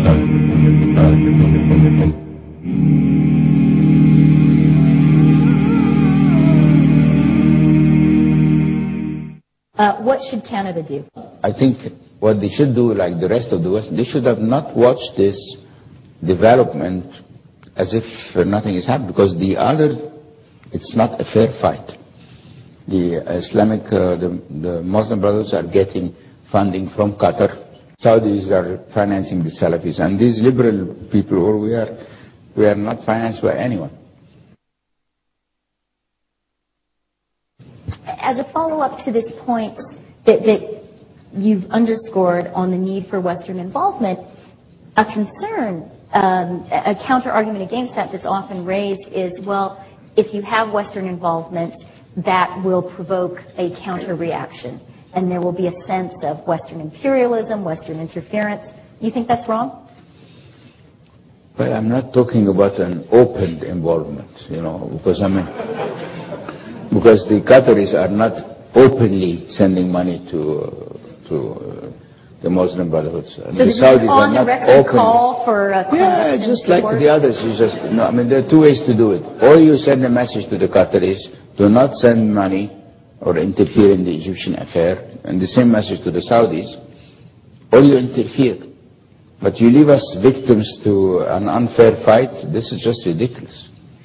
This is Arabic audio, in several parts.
What should Canada do? I think what they should do, like the rest of the West, they should have not watched this development as if nothing is happening, because it's not a fair fight. The Islamic, the Muslim brothers are getting funding from Qatar. Saudis are financing the Salafis, and these liberal people, we are not financed by anyone. As a follow-up to this point that you've underscored on the need for Western involvement, a concern, a counter-argument against that that's often raised is, well, if you have Western involvement, that will provoke a counter-reaction, and there will be a sense of Western imperialism, Western interference. You think that's wrong? Well, I'm not talking about an open involvement, because the Qataris are not openly sending money to the Muslim Brotherhood. So the Saudis are not open. Call for just like the others. There are two ways to do it. Or you send a message to the Qataris, do not send money or interfere in the Egyptian affair, and the same message to the Saudis, or you interfere. But you leave us victims to an unfair fight. This is just ridiculous.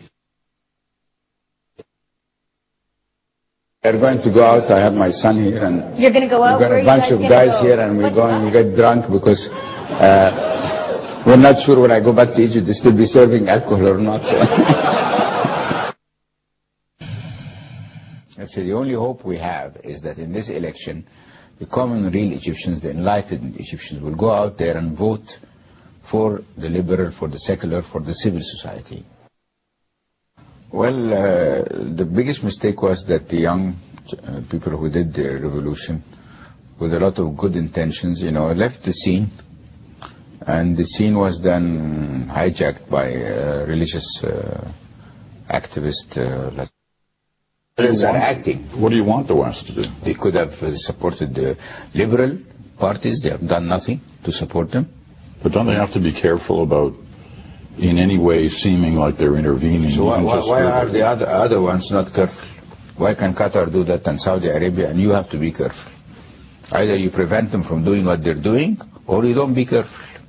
We're going to go out. I have my son here, and you're going to go out. We've got a bunch of guys here, and we're going to get drunk because we're not sure when I go back to Egypt they still be serving alcohol or not. So. I say the only hope we have is that in this election, the common real Egyptians, the enlightened Egyptians, will go out there and vote for the liberal, for the secular, for the civil society. Well, the biggest mistake was that the young people who did the revolution, with a lot of good intentions, left the scene, and the scene was then hijacked by religious activists. What do you want the West to do? They could have supported the liberal parties. They have done nothing to support them. But don't they have to be careful about in any way seeming like they're intervening? So why are the other ones not careful? Why can Qatar do that and Saudi Arabia, and you have to be careful? Either you prevent them from doing what they're doing, or you don't be careful.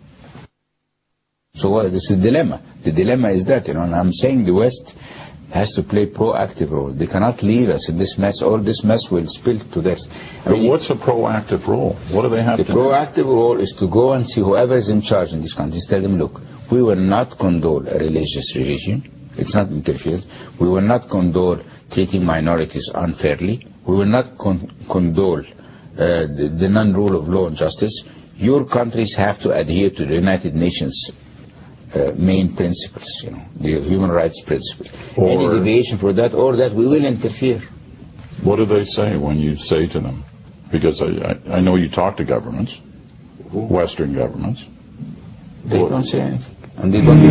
So this is the dilemma. The dilemma is that, and I'm saying the West has to play proactive role. They cannot leave us in this mess. All this mess will spill to this. But what's a proactive role? What do they have to do? The proactive role is to go and see whoever is in charge in these countries, tell them, look, we will not condone a religious regime. It's not interference. We will not condone treating minorities unfairly. We will not condone the non-rule of law and justice. Your countries have to adhere to the United Nations main principles, the human rights principles. Any deviation for that or that, we will interfere. What do they say when you say to them? Because I know you talk to governments, Western governments. They don't say anything. And they don't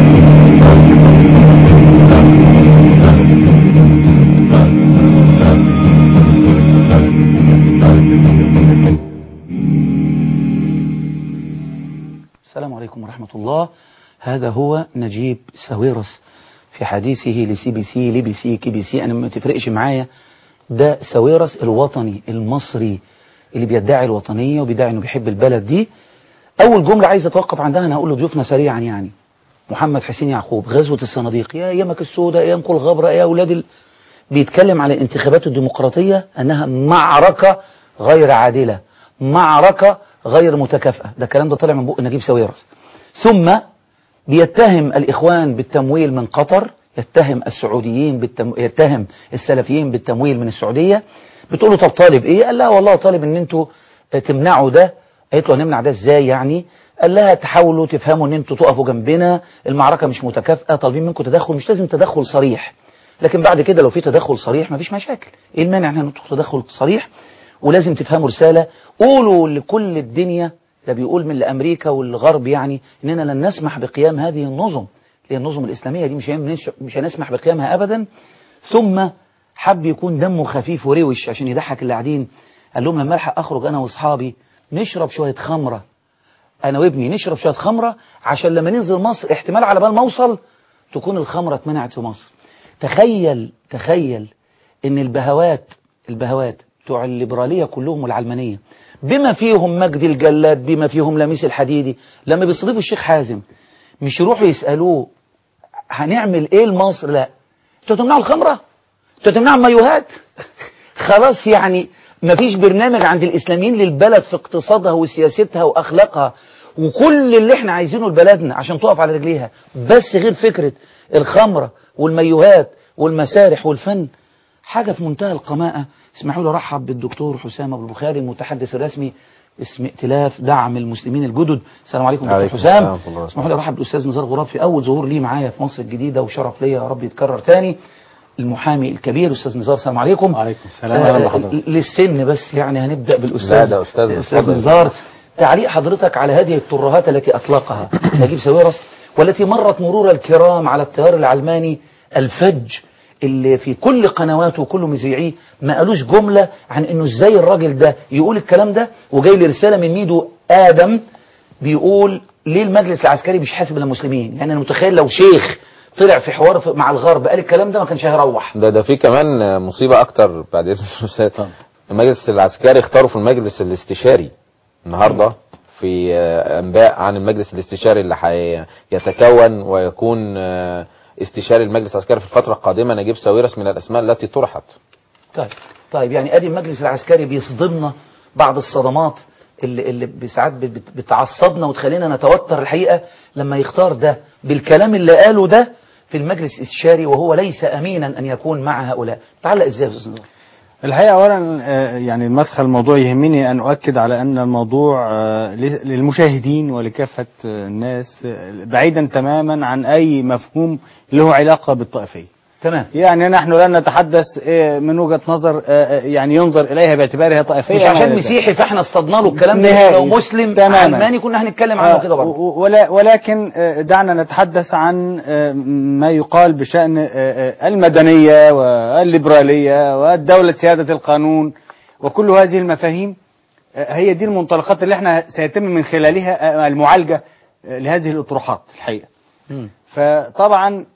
السلام عليكم ورحمة الله. هذا هو نجيب ساويرس في حديثه لسي بي سي لي بي سي كي بي سي. أنا ما تفرقش معايا، ده ساويرس الوطني المصري اللي بيدعي الوطنية وبيدعي انه بيحب البلد دي. أول جملة عايز أتوقف عندها أنا هقول لضيوفنا سريعا، يعني محمد حسين يعقوب، غزوة الصناديق، يا أيامك السوداء، أيامكم الغبرة، يا أولاد بيتكلم على الانتخابات الديمقراطية أنها معركة غير عادلة، معركة غير متكافئة. ده الكلام ده طالع من بق نجيب ساويرس. ثم بيتهم الإخوان بالتمويل من قطر، يتهم السعوديين يتهم السلفيين بالتمويل من السعودية. بتقول له طب طالب إيه؟ قال لها والله طالب إن أنتوا تمنعوا ده. قالت له نمنع ده إزاي يعني؟ قال لها تحاولوا تفهموا إن أنتوا تقفوا جنبنا، المعركة مش متكافئة، طالبين منكم تدخل، مش لازم تدخل صريح، لكن بعد كده لو في تدخل صريح مفيش مشاكل. إيه المانع إن أنتوا تدخل صريح؟ ولازم تفهموا رسالة، قولوا لكل الدنيا، ده بيقول من لأمريكا والغرب يعني، إننا لن نسمح بقيام هذه النظم، لأن النظم الإسلامية دي مش هنسمح بقيامها أبدا. ثم حب يكون دمه خفيف وروش عشان يضحك اللي قاعدين. قال لهم لما ألحق أخرج أنا وأصحابي نشرب شوية خمرة انا وابني نشرب شويه خمره عشان لما ننزل مصر احتمال على بال ما اوصل تكون الخمره اتمنعت في مصر. تخيل ان البهوات بتوع الليبراليه كلهم والعلمانيه بما فيهم مجدي الجلاد بما فيهم لميس الحديدي لما بيستضيفوا الشيخ حازم مش يروحوا يسالوه هنعمل ايه لمصر؟ لا، انتوا تمنعوا الخمره، انتوا تمنعوا المايوهات. خلاص يعني مفيش برنامج عند الاسلاميين للبلد في اقتصادها وسياستها واخلاقها وكل اللي احنا عايزينه لبلدنا عشان تقف على رجليها، بس غير فكره الخمره والمايوهات والمسارح والفن. حاجه في منتهى القماءه. اسمحوا لي ارحب بالدكتور حسام ابو البخاري المتحدث الرسمي اسم ائتلاف دعم المسلمين الجدد. السلام عليكم دكتور حسام. اسمحوا لي ارحب بالاستاذ نزار غراب في اول ظهور ليه معايا في مصر الجديده وشرف ليا يا رب يتكرر تاني. المحامي الكبير استاذ نزار، السلام عليكم. وعليكم السلام. اهلا بحضرتك. للسن بس يعني هنبدا بالاستاذ استاذ نزار. تعليق حضرتك على هذه الترهات التي اطلقها نجيب ساويرس والتي مرت مرور الكرام على التيار العلماني الفج اللي في كل قنواته وكل مذيعيه ما قالوش جمله عن انه ازاي الراجل ده يقول الكلام ده، وجاي لي رساله من ميدو ادم بيقول ليه المجلس العسكري مش حاسب المسلمين؟ يعني انا متخيل لو شيخ طلع في حوار مع الغرب قال الكلام ده ما كانش هيروح. ده في كمان مصيبه اكتر بعد اذن المجلس العسكري اختاروا في المجلس الاستشاري النهارده في انباء عن المجلس الاستشاري اللي هيتكون ويكون استشاري المجلس العسكري في الفتره القادمه نجيب ساويرس من الاسماء التي طرحت. طيب يعني ادي المجلس العسكري بيصدمنا بعض الصدمات اللي ساعات بتعصبنا وتخلينا نتوتر الحقيقه لما يختار ده بالكلام اللي قاله ده في المجلس الاستشاري وهو ليس امينا ان يكون مع هؤلاء. تعلق ازاي يا استاذ نور؟ الحقيقة أولا يعني المدخل الموضوع يهمني أن أؤكد على أن الموضوع للمشاهدين ولكافة الناس بعيدا تماما عن أي مفهوم له علاقة بالطائفية. تمام. يعني نحن لن نتحدث من وجهة نظر يعني ينظر إليها باعتبارها طائفية. مش عشان مسيحي فاحنا اصطدنا له الكلام ده، لو مسلم علماني كنا هنتكلم عنه كده برضه. ولكن دعنا نتحدث عن ما يقال بشأن المدنية والليبرالية والدولة سيادة القانون وكل هذه المفاهيم. هي دي المنطلقات اللي احنا سيتم من خلالها المعالجة لهذه الأطروحات الحقيقة. فطبعا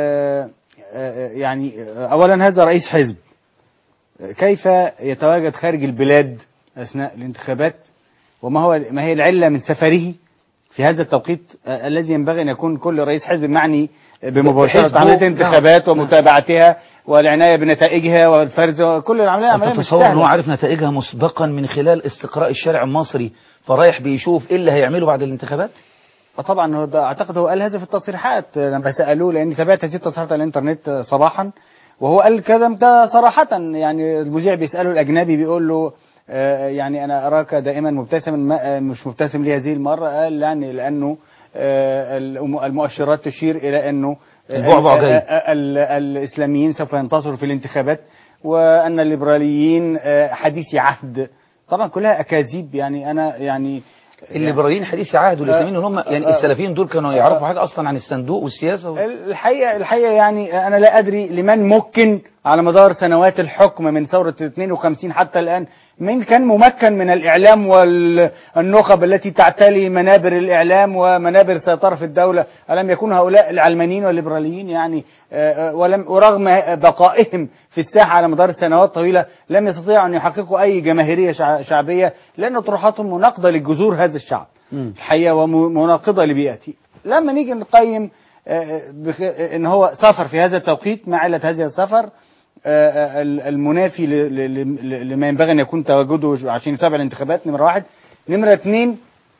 يعني أولا هذا رئيس حزب كيف يتواجد خارج البلاد أثناء الانتخابات، ما هي العلة من سفره في هذا التوقيت الذي ينبغي أن يكون كل رئيس حزب معني بمباشرة عملية الانتخابات ومتابعتها والعناية بنتائجها والفرز وكل العملية مش تتصور أنه عارف نتائجها مسبقا من خلال استقراء الشارع المصري فرايح بيشوف إيه اللي هيعمله بعد الانتخابات؟ طبعا اعتقد هو قال هذا في التصريحات لما سالوه، لاني تابعت هذه التصريحات على الانترنت صباحا وهو قال كذا ده صراحه. يعني المذيع بيساله الاجنبي بيقول له يعني انا اراك دائما مبتسما مش مبتسم لي هذه المره. قال يعني لانه المؤشرات تشير الى انه الاسلاميين سوف ينتصروا في الانتخابات وان الليبراليين حديثي عهد. طبعا كلها اكاذيب. يعني انا يعني الليبراليين حديث عهد والاسلاميين هم يعني السلفيين دول كانوا يعرفوا حاجه اصلا عن الصندوق والسياسه الحقيقه يعني انا لا ادري لمن ممكن على مدار سنوات الحكم من ثوره 52 حتى الان من كان ممكن من الاعلام والنخب التي تعتلي منابر الاعلام ومنابر السيطره في الدوله. الم يكون هؤلاء العلمانيين والليبراليين يعني ورغم بقائهم في الساحه على مدار سنوات طويله لم يستطيعوا ان يحققوا اي جماهيريه شعبيه لان طروحاتهم مناقضه لجذور هذا الشعب الحقيقه ومناقضه لبيئته. لما نيجي نقيم ان هو سافر في هذا التوقيت ما علة هذا السفر المنافي لما ينبغي ان يكون تواجده عشان يتابع الانتخابات. نمرة واحد. نمرة اتنين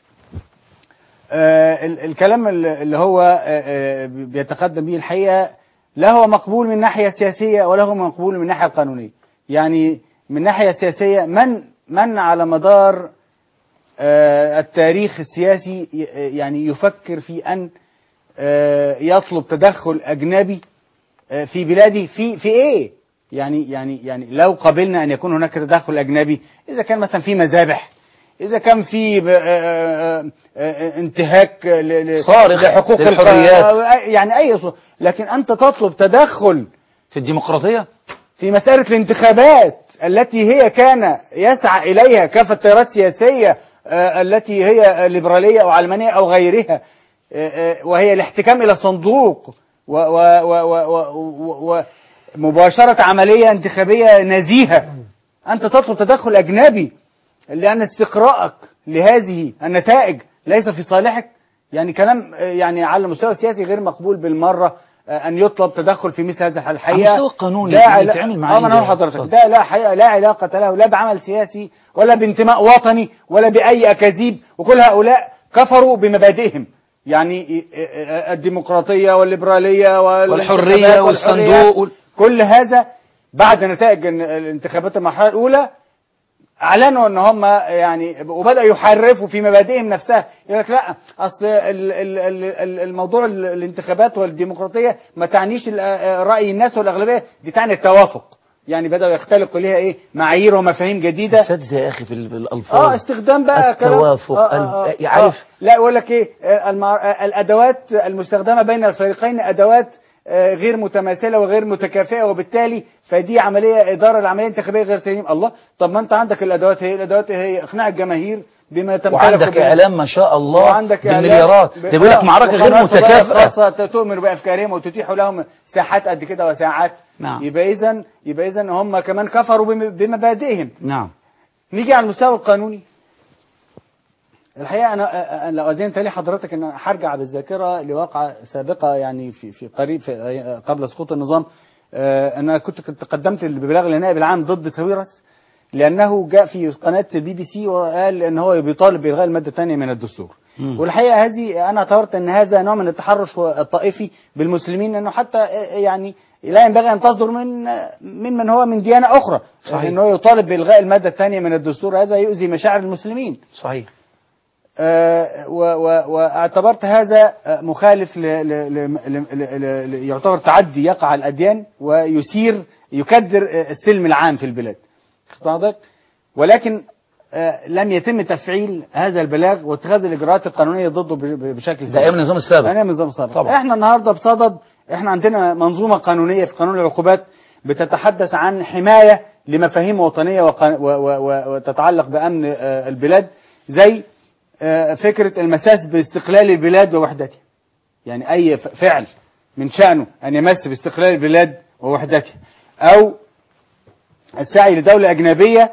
الكلام اللي هو بيتقدم به الحقيقة لا هو مقبول من ناحية سياسية ولا هو مقبول من الناحية القانونية. يعني من ناحية سياسية من على مدار التاريخ السياسي يعني يفكر في أن يطلب تدخل أجنبي في بلاده في إيه؟ يعني لو قبلنا أن يكون هناك تدخل أجنبي إذا كان مثلا في مذابح، إذا كان في انتهاك لحقوق الحريات، يعني أي صورة. لكن أنت تطلب تدخل في الديمقراطية في مسألة الانتخابات التي هي كان يسعى إليها كافة التيارات السياسية التي هي ليبرالية أو علمانية أو غيرها، وهي الاحتكام إلى الصندوق ومباشرة عملية انتخابية نزيهة، أنت تطلب تدخل أجنبي لأن استقراءك لهذه النتائج ليس في صالحك. يعني كلام يعني على المستوى السياسي غير مقبول بالمرة أن يطلب تدخل في مثل هذا الحال. على المستوى القانوني يتعامل مع أنا أقول لحضرتك ده لا حقيقة لا علاقة له لا بعمل سياسي ولا بانتماء وطني ولا بأي أكاذيب، وكل هؤلاء كفروا بمبادئهم، يعني الديمقراطية والليبرالية والحرية والصندوق كل هذا بعد نتائج الانتخابات المرحلة الأولى اعلنوا ان هم يعني وبداوا يحرفوا في مبادئهم نفسها. يقول لك لا اصل الموضوع الانتخابات والديمقراطيه ما تعنيش راي الناس والاغلبيه، دي تعني التوافق. يعني بداوا يختلقوا ليها معايير ومفاهيم جديده. اساتذه يا اخي في الالفاظ استخدام بقى التوافق عارف. لا يقول لك الادوات المستخدمه بين الفريقين ادوات غير متماثله وغير متكافئه، وبالتالي فدي عمليه اداره العمليه الانتخابيه غير سليمه. الله، طب ما انت عندك الادوات هي اقناع الجماهير بما تمتلك، وعندك اعلام ما شاء الله وعندك بالمليارات، ده بيقول لك معركه غير متكافئه تؤمر بافكارهم وتتيح لهم ساحات قد كده وساعات. نعم. يبقى اذا هم كمان كفروا بمبادئهم. نعم. نيجي على المستوى القانوني. الحقيقه انا لو اذنت لي حضرتك ان انا هرجع بالذاكره لواقعه سابقه، يعني في قريب قبل سقوط النظام. انا كنت قدمت ببلاغ للنائب العام ضد ساويرس لانه جاء في قناه BBC وقال ان هو بيطالب بالغاء الماده الثانيه من الدستور. والحقيقه هذه انا اعتبرت ان هذا نوع من التحرش الطائفي بالمسلمين، انه حتى يعني لا ينبغي ان تصدر من هو من ديانه اخرى. صحيح. انه يطالب بالغاء الماده الثانيه من الدستور، هذا يؤذي مشاعر المسلمين. صحيح. واعتبرت هذا مخالف يعتبر تعدي يقع على الأديان يكدر السلم العام في البلاد. ولكن لم يتم تفعيل هذا البلاغ واتخاذ الإجراءات القانونية ضده بشكل ده أيام النظام السابق. أيام النظام السابق طبعا. احنا النهارده بصدد، احنا عندنا منظومة قانونية في قانون العقوبات بتتحدث عن حماية لمفاهيم وطنية وتتعلق بأمن البلاد، زي فكرة المساس باستقلال البلاد ووحدتها. يعني أي فعل من شأنه أن يمس باستقلال البلاد ووحدتها، أو السعي لدولة أجنبية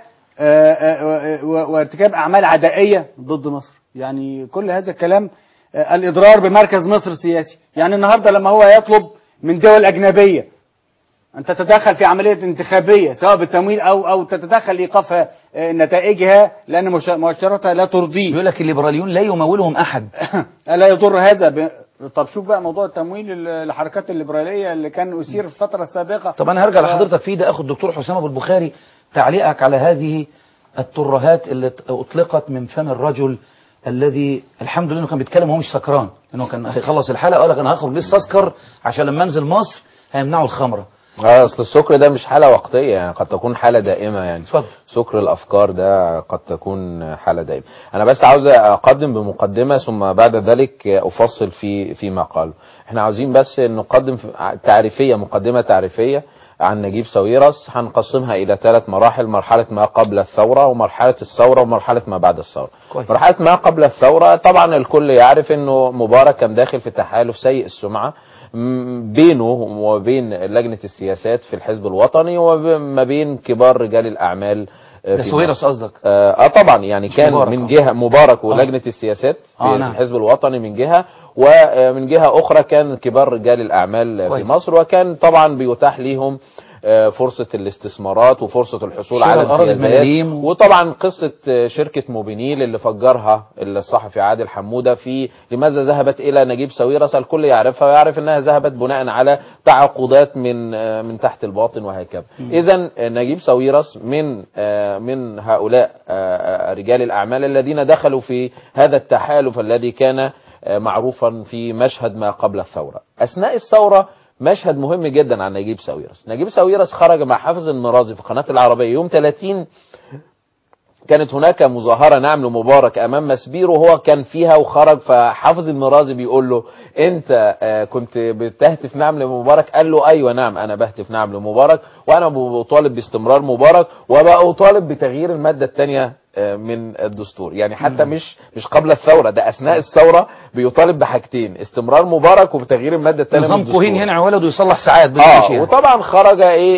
وارتكاب أعمال عدائية ضد مصر. يعني كل هذا الكلام الإضرار بمركز مصر السياسي. يعني النهاردة لما هو يطلب من دول أجنبية أن تتدخل في عملية انتخابية سواء بالتمويل أو تتدخل لإيقاف نتائجها لأن مؤشراتها لا ترضيه. يقول لك الليبراليون لا يمولهم أحد. لا يضر هذا طب شوف بقى موضوع التمويل للحركات الليبرالية اللي كان أثير في الفترة السابقة. طب أنا هرجع لحضرتك فيه ده، أخذ الدكتور حسام أبو البخاري تعليقك على هذه الترهات اللي أطلقت من فم الرجل الذي الحمد لله انه كان بيتكلم وهو مش سكران، انه كان هيخلص الحلقه وقال لك انا هخرج لسه اسكر عشان لما انزل مصر هيمنعوا الخمره. اصل السكر ده مش حاله وقتيه، يعني قد تكون حاله دائمه. يعني اتفضل. سكر الافكار ده قد تكون حاله دائمه. انا بس عاوز اقدم بمقدمه ثم بعد ذلك افصل فيما قاله. احنا عاوزين بس نقدم تعريفيه، مقدمه تعريفيه عن نجيب ساويرس. هنقسمها الى 3 مراحل: مرحله ما قبل الثوره، ومرحله الثوره، ومرحله ما بعد الثوره. كويس. مرحله ما قبل الثوره طبعا الكل يعرف انه مبارك كان داخل في تحالف سيء السمعه بينه وبين لجنة السياسات في الحزب الوطني وما بين كبار رجال الأعمال. ده ساويرس قصدك؟ طبعا يعني كان من جهة مبارك ولجنة السياسات في الحزب الوطني من جهة، ومن جهة أخرى كان كبار رجال الأعمال في مصر، وكان طبعا بيتاح ليهم فرصة الاستثمارات وفرصة الحصول على الامتيازات. وطبعا قصة شركة موبينيل اللي فجرها الصحفي عادل حمودة في لماذا ذهبت إلى نجيب ساويرس، الكل يعرفها ويعرف أنها ذهبت بناء على تعاقدات من تحت الباطن وهكذا. إذن نجيب ساويرس من هؤلاء رجال الأعمال الذين دخلوا في هذا التحالف الذي كان معروفا في مشهد ما قبل الثورة. أثناء الثورة مشهد مهم جدا عن نجيب ساويرس. نجيب ساويرس خرج مع حافظ المرازي في قناة العربية يوم 30. كانت هناك مظاهرة نعم لمبارك أمام مسبير وهو كان فيها وخرج، فحافظ المرازي بيقول له أنت كنت بتهتف نعم لمبارك؟ قال له أيوة نعم أنا بهتف نعم لمبارك، وأنا بطالب باستمرار مبارك وبطالب بتغيير المادة الثانية من الدستور. يعني حتى مش قبل الثورة، ده أثناء الثورة بيطالب بحاجتين: استمرار مبارك وبتغيير المادة الثانية من نظام الدستور. كوهين هنا ولده يصلح ساعات وطبعا خرج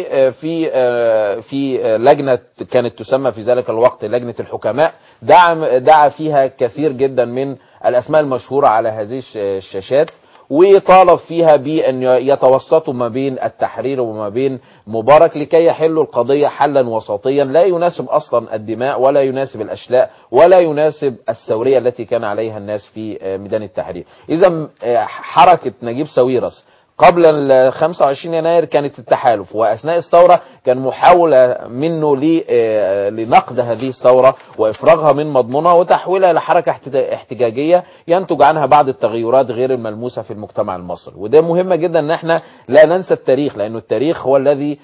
في لجنة كانت تسمى في ذلك الوقت لجنة الحكماء، دعا فيها كثير جدا من الأسماء المشهورة على هذه الشاشات، وطالب فيها بأن يتوسطوا ما بين التحرير وما بين مبارك لكي يحلوا القضية حلا وسطيا لا يناسب أصلا الدماء ولا يناسب الأشلاء ولا يناسب الثورية التي كان عليها الناس في ميدان التحرير. إذا حركة نجيب ساويرس قبل 25 يناير كانت التحالف، وأثناء الثورة كان محاولة منه لنقد هذه الثورة وإفراغها من مضمونها وتحويلها إلى حركة احتجاجية ينتج عنها بعض التغيرات غير الملموسة في المجتمع المصري. وده مهم جدا أن احنا لا ننسى التاريخ، لأنه التاريخ هو الذي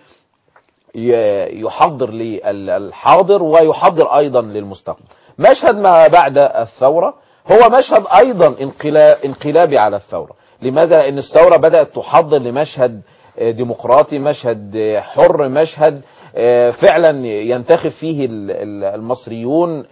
يحضر للحاضر ويحضر أيضا للمستقبل. مشهد ما بعد الثورة هو مشهد أيضا انقلابي على الثورة. لماذا؟ لأن الثورة بدأت تحضر لمشهد ديمقراطي، مشهد حر، مشهد فعلا ينتخب فيه المصريون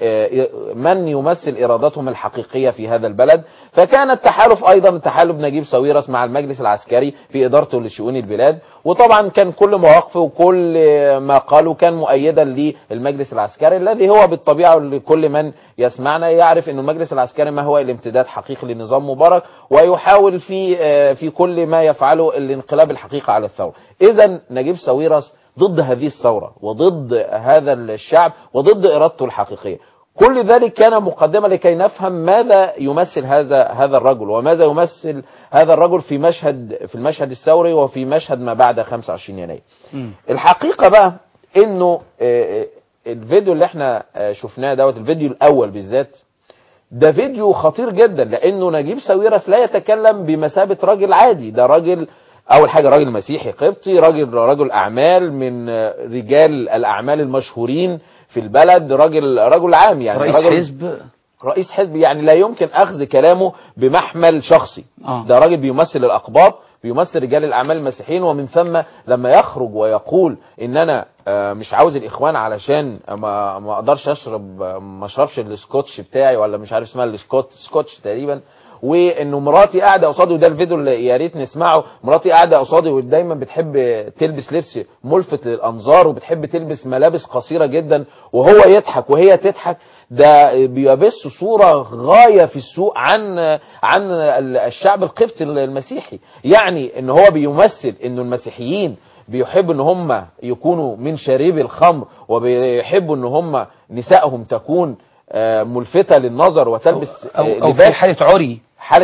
من يمثل إرادتهم الحقيقية في هذا البلد. فكان التحالف أيضا تحالف نجيب ساويرس مع المجلس العسكري في إدارته لشؤون البلاد، وطبعا كان كل مواقفه وكل ما قاله كان مؤيدا للمجلس العسكري الذي هو بالطبيعة لكل من يسمعنا يعرف أن المجلس العسكري ما هو الامتداد حقيقي لنظام مبارك، ويحاول في كل ما يفعله الانقلاب الحقيقي على الثورة. إذا نجيب ساويرس ضد هذه الثورة وضد هذا الشعب وضد إرادته الحقيقية. كل ذلك كان مقدمة لكي نفهم ماذا يمثل هذا الرجل وماذا يمثل هذا الرجل في المشهد الثوري وفي مشهد ما بعد 25 يناير. الحقيقة بقى انه الفيديو اللي احنا شفناه الفيديو الاول بالذات ده فيديو خطير جدا، لانه نجيب ساويرس لا يتكلم بمثابة راجل عادي. ده راجل اول حاجة راجل مسيحي قبطي، رجل اعمال من رجال الاعمال المشهورين في البلد، رجل عام، يعني رئيس حزب، يعني لا يمكن اخذ كلامه بمحمل شخصي. ده راجل بيمثل الاقباط، بيمثل رجال الاعمال المسيحيين، ومن ثم لما يخرج ويقول ان انا مش عاوز الاخوان علشان ما اقدرش ما اشربش السكوتش بتاعي، ولا مش عارف اسمها سكوتش تقريبا، وانه مراتي قاعده قصادي، وده الفيديو اللي يا ريت نسمعه، مراتي قاعده قصادي ودايما بتحب تلبس لبس ملفت للانظار وبتحب تلبس ملابس قصيره جدا، وهو يضحك وهي تضحك. ده بيبث صوره غايه في السوء عن الشعب القبطي المسيحي. يعني ان هو بيمثل انه المسيحيين بيحبوا ان هم يكونوا من شاربي الخمر، وبيحبوا ان هم نسائهم تكون ملفتة للنظر وتلبس أو في حالة عري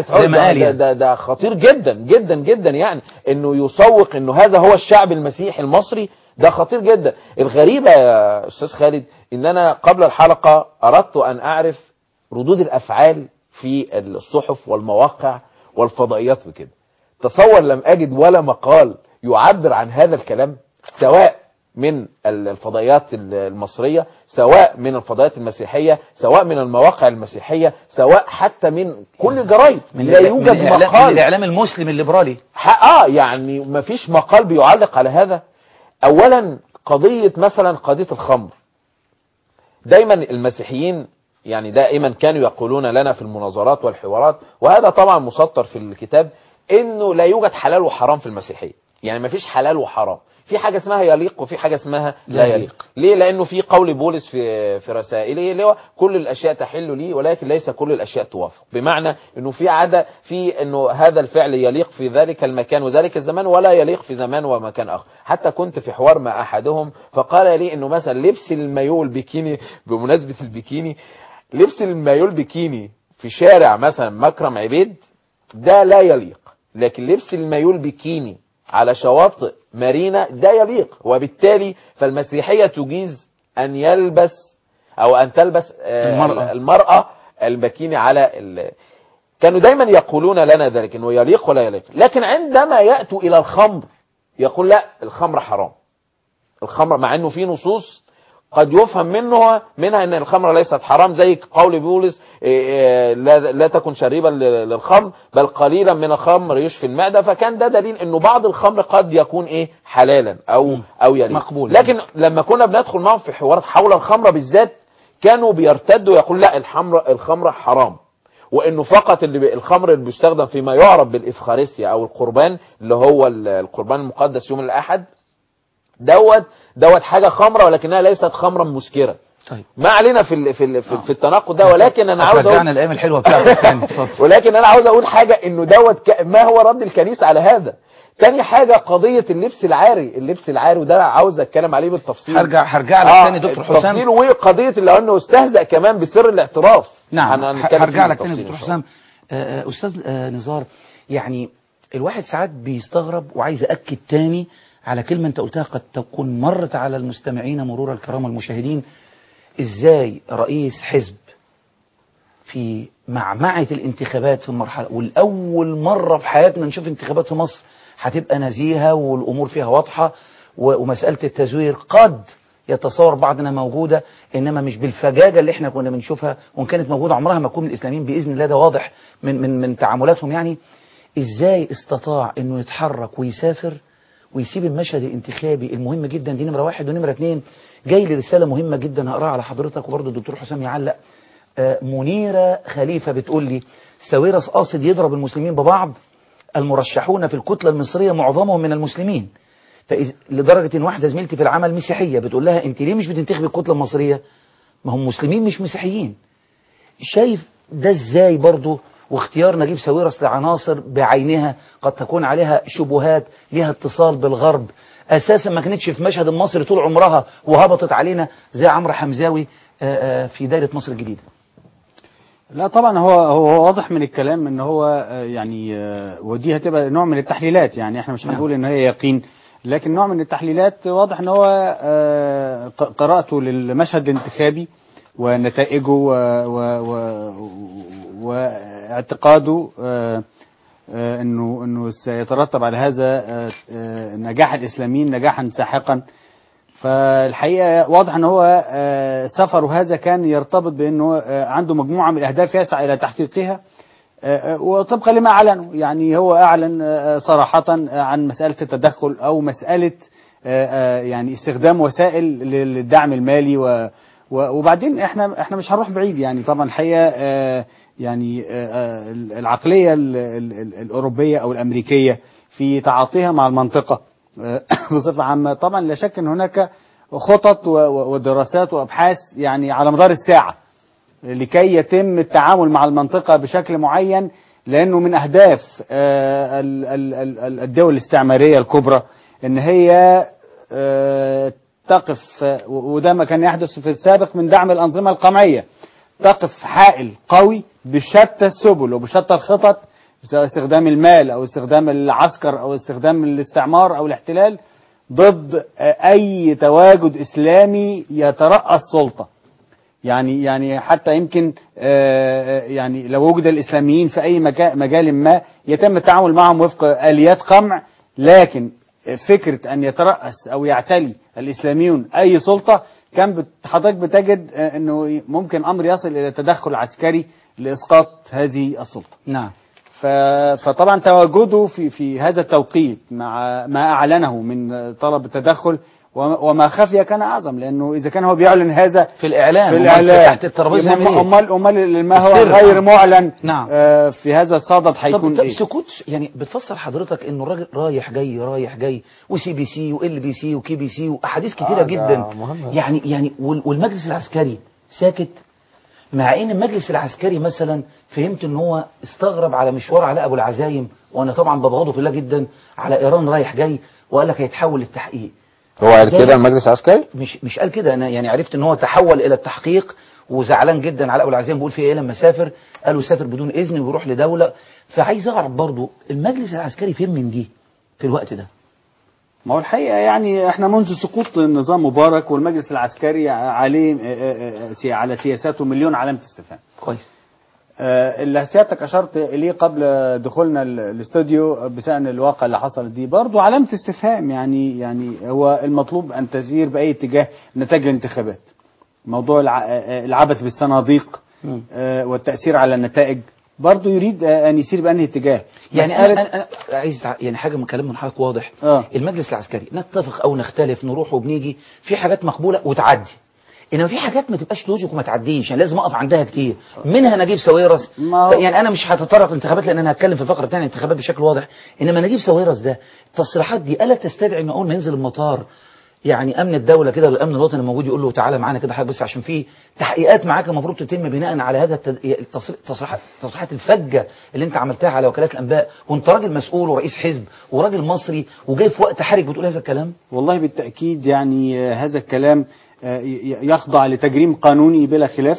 ده خطير جدا جدا جدا. يعني انه يسوق انه هذا هو الشعب المسيحي المصري، ده خطير جدا. الغريبة يا استاذ خالد ان انا قبل الحلقة اردت ان اعرف ردود الافعال في الصحف والمواقع والفضائيات وكده. تصور لم اجد ولا مقال يعبر عن هذا الكلام، سواء من الفضائيات المصرية، سواء من الفضائيات المسيحية، سواء من المواقع المسيحية، سواء حتى من كل الجرايد. لا يوجد مقال من الإعلام المسلم الليبرالي. يعني ما فيش مقال بيعلق على هذا. أولا مثلا قضية الخمر، دايما المسيحيين يعني دائما كانوا يقولون لنا في المناظرات والحوارات، وهذا طبعا مسطر في الكتاب، انه لا يوجد حلال وحرام في المسيحية. يعني ما فيش حلال وحرام، في حاجة اسمها يليق وفي حاجة اسمها لا يليق. ليه؟ لأنه في قول بولس في رسائله اللي هو كل الأشياء تحل لي ولكن ليس كل الأشياء توافق، بمعنى أنه في عادة في أنه هذا الفعل يليق في ذلك المكان وذلك الزمان ولا يليق في زمان ومكان آخر. حتى كنت في حوار مع أحدهم فقال لي أنه مثلا لبس المايو البيكيني، بمناسبة البيكيني، لبس المايو البيكيني في شارع مثلا مكرم عبيد ده لا يليق، لكن لبس المايو البيكيني على شواطئ مارينا ده يليق. وبالتالي فالمسيحية تجيز أن يلبس أو أن تلبس المرأة البكيني على كانوا دايما يقولون لنا ذلك أنه يليق ولا يليق. لكن عندما يأتوا إلى الخمر يقول لا، الخمر حرام. الخمر مع أنه في نصوص قد يفهم منها أن الخمر ليست حرام، زي قول بولس لا تكن شريبا للخمر بل قليلا من الخمر يشفي المعدة. فكان ده دليل أنه بعض الخمر قد يكون حلالا أو يليق مقبول. لكن لما كنا بندخل معهم في حوارات حول الخمر بالذات كانوا بيرتدوا يقول لا الخمر حرام، وانه فقط الخمر اللي بيستخدم فيما يعرف بالافخارستيا او القربان اللي هو القربان المقدس يوم الاحد دوت حاجه خمره، ولكنها ليست خمرا مسكره. طيب ما علينا في التناقض ده، ولكن انا عاوز رجعنا الايام الحلوه بتاعتك. ولكن انا عاوز اقول حاجه، انه ما هو رد الكنيسه على هذا. تاني حاجه قضيه اللبس العاري وده عاوز اتكلم عليه بالتفصيل. هرجع لك تاني دكتور حسام. تفصيل، وقضيه اللي انه استهزأ كمان بسر الاعتراف. نعم هرجع لك تاني دكتور حسام. استاذ نزار، يعني الواحد ساعات بيستغرب وعايز اكد تاني على كلمه انت قلتها قد تكون مرت على المستمعين مرور الكرام والمشاهدين. ازاي رئيس حزب في معمعة الانتخابات في المرحلة، والأول مرة في حياتنا نشوف انتخابات في مصر هتبقى نزيهة والأمور فيها واضحة، ومسألة التزوير قد يتصور بعضنا موجودة، إنما مش بالفجاجة اللي احنا كنا بنشوفها، وإن كانت موجودة عمرها ما تكون الإسلاميين بإذن الله، ده واضح من تعاملاتهم. يعني إزاي استطاع إنه يتحرك ويسافر ويسيب المشهد الانتخابي المهم جدا؟ دي نمرة واحد. ونمرة اتنين، جاي لي رسالة مهمة جدا هقراها على حضرتك، وبرضه الدكتور حسام يعلق. منيرة خليفة بتقول لي ساويرس قاصد يضرب المسلمين ببعض، المرشحون في الكتلة المصرية معظمهم من المسلمين. لدرجة ان واحدة زميلتي في العمل مسيحية بتقول لها انت ليه مش بتنتخبي الكتلة المصرية؟ ما هم مسلمين مش مسيحيين. شايف ده ازاي برضه؟ واختيار نجيب ساويرس لعناصر بعينها قد تكون عليها شبهات، ليها اتصال بالغرب، اساسا ما كانتش في مشهد المصري طول عمرها وهبطت علينا زي عمرو حمزاوي في دايرة مصر الجديدة. لا طبعا هو واضح من الكلام ان هو يعني ودي هتبقى نوع من التحليلات، يعني احنا مش هنقول ان هي يقين، لكن نوع من التحليلات. واضح ان هو قراءته للمشهد الانتخابي ونتائجه واعتقاده انه سيترتب على هذا نجاح الاسلاميين نجاحا ساحقا. فالحقيقة واضح ان هو سفره هذا كان يرتبط بانه عنده مجموعة من الاهداف يسعى الى تحقيقها، وطبقا لما اعلنه. يعني هو اعلن صراحة عن مسألة التدخل او مسألة يعني استخدام وسائل للدعم المالي، وبعدين احنا مش هنروح بعيد. يعني طبعا الحقيقة يعني العقلية الاوروبية او الامريكية في تعاطيها مع المنطقة بصفة عامة، طبعا لا شك ان هناك خطط ودراسات وابحاث يعني على مدار الساعة لكي يتم التعامل مع المنطقة بشكل معين، لانه من اهداف الدول الاستعمارية الكبرى ان هي تقف، وده ما كان يحدث في السابق من دعم الانظمة القمعية، تقف حائل قوي بشتى السبل وبشتى الخطط، سواء استخدام المال او استخدام العسكر او استخدام الاستعمار او الاحتلال، ضد اي تواجد اسلامي يترأس سلطة. يعني حتى يمكن يعني لو وجد الاسلاميين في اي مجال ما يتم التعامل معهم وفق اليات قمع، لكن فكرة ان يترأس او يعتلي الاسلاميون اي سلطة كان حضرتك بتجد انه ممكن امر يصل الى تدخل عسكري لاسقاط هذه السلطة. نعم. فطبعا تواجده في هذا التوقيت مع ما اعلنه من طلب التدخل وما خفي كان اعظم، لانه اذا كان هو بيعلن هذا في الاعلام تحت الترابيزه، امال ما هو غير معلن. نعم. في هذا الصدد هيكون ايه؟ سكوت يعني بتفسر حضرتك انه الراجل رايح جاي وسي بي سي وال بي سي وكي بي سي واحاديث كثيره جدا، يعني والمجلس العسكري ساكت، مع ان المجلس العسكري مثلا فهمت ان هو استغرب على مشوار علاء ابو العزايم، وانا طبعا ببغضه في الله جدا، على ايران رايح جاي، وقال لك هيتحول للتحقيق. هو قال كده المجلس العسكري؟ مش قال كده، انا يعني عرفت ان هو تحول الى التحقيق، وزعلان جدا علاء ابو العزايم بيقول في ايه لما سافر، قالوا سافر بدون اذن ويروح لدوله. فعايز اعرف برضو المجلس العسكري فين من دي في الوقت ده؟ ما هو الحقيقة يعني احنا منذ سقوط النظام مبارك والمجلس العسكري عليه على سياساته مليون علامة استفهام. كويس. اللي سيادتك اشرت اليه قبل دخولنا الاستوديو بشأن الواقع اللي حصل دي برضو علامة استفهام. يعني هو المطلوب ان تسير باي اتجاه نتائج الانتخابات. موضوع العبث بالصناديق والتأثير على النتائج برضو يريد ان يسير بأنهي اتجاه. يعني انا عايز يعني حاجه من كلام من حضرتك واضح. المجلس العسكري نتفق او نختلف نروح وبنيجي في حاجات مقبوله وتعدي، انما في حاجات ما تبقاش لوجيك وما تعديش، يعني لازم اقف عندها كتير، منها نجيب ساويرس. يعني انا مش هتطرق الانتخابات لان انا هتكلم في الفقره الثانيه الانتخابات بشكل واضح، انما نجيب ساويرس ده التصريحات دي الا تستدعي ان اول ما ينزل المطار يعني امن الدوله كده والامن الوطني الموجود يقول له تعالى معانا كده حضرتك، بس عشان في تحقيقات معاك المفروض تتم بناء على هذا التصريحات الفجه اللي انت عملتها على وكالات الانباء، وانت راجل مسؤول ورئيس حزب وراجل مصري وجاي في وقت حرج بتقول هذا الكلام؟ والله بالتاكيد يعني هذا الكلام يخضع لتجريم قانوني بلا خلاف،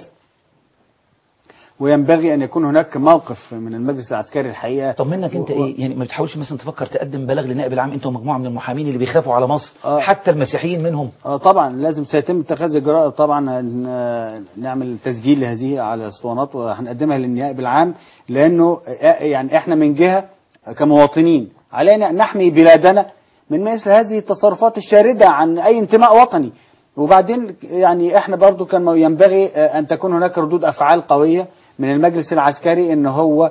وينبغي ان يكون هناك موقف من المجلس العسكري الحقيقه. طب منك انت ايه يعني، ما بتحاولش مثلا تفكر تقدم بلاغ للنائب العام انت ومجموعه من المحامين اللي بيخافوا على مصر حتى المسيحيين منهم؟ طبعا لازم سيتم اتخاذ اجراء، طبعا نعمل تسجيل لهذه على الاسطوانات وهنقدمها للنائب العام، لانه يعني احنا من جهه كمواطنين علينا ان نحمي بلادنا من مثل هذه التصرفات الشارده عن اي انتماء وطني. وبعدين يعني احنا برضو كان ينبغي ان تكون هناك ردود افعال قويه من المجلس العسكري، ان هو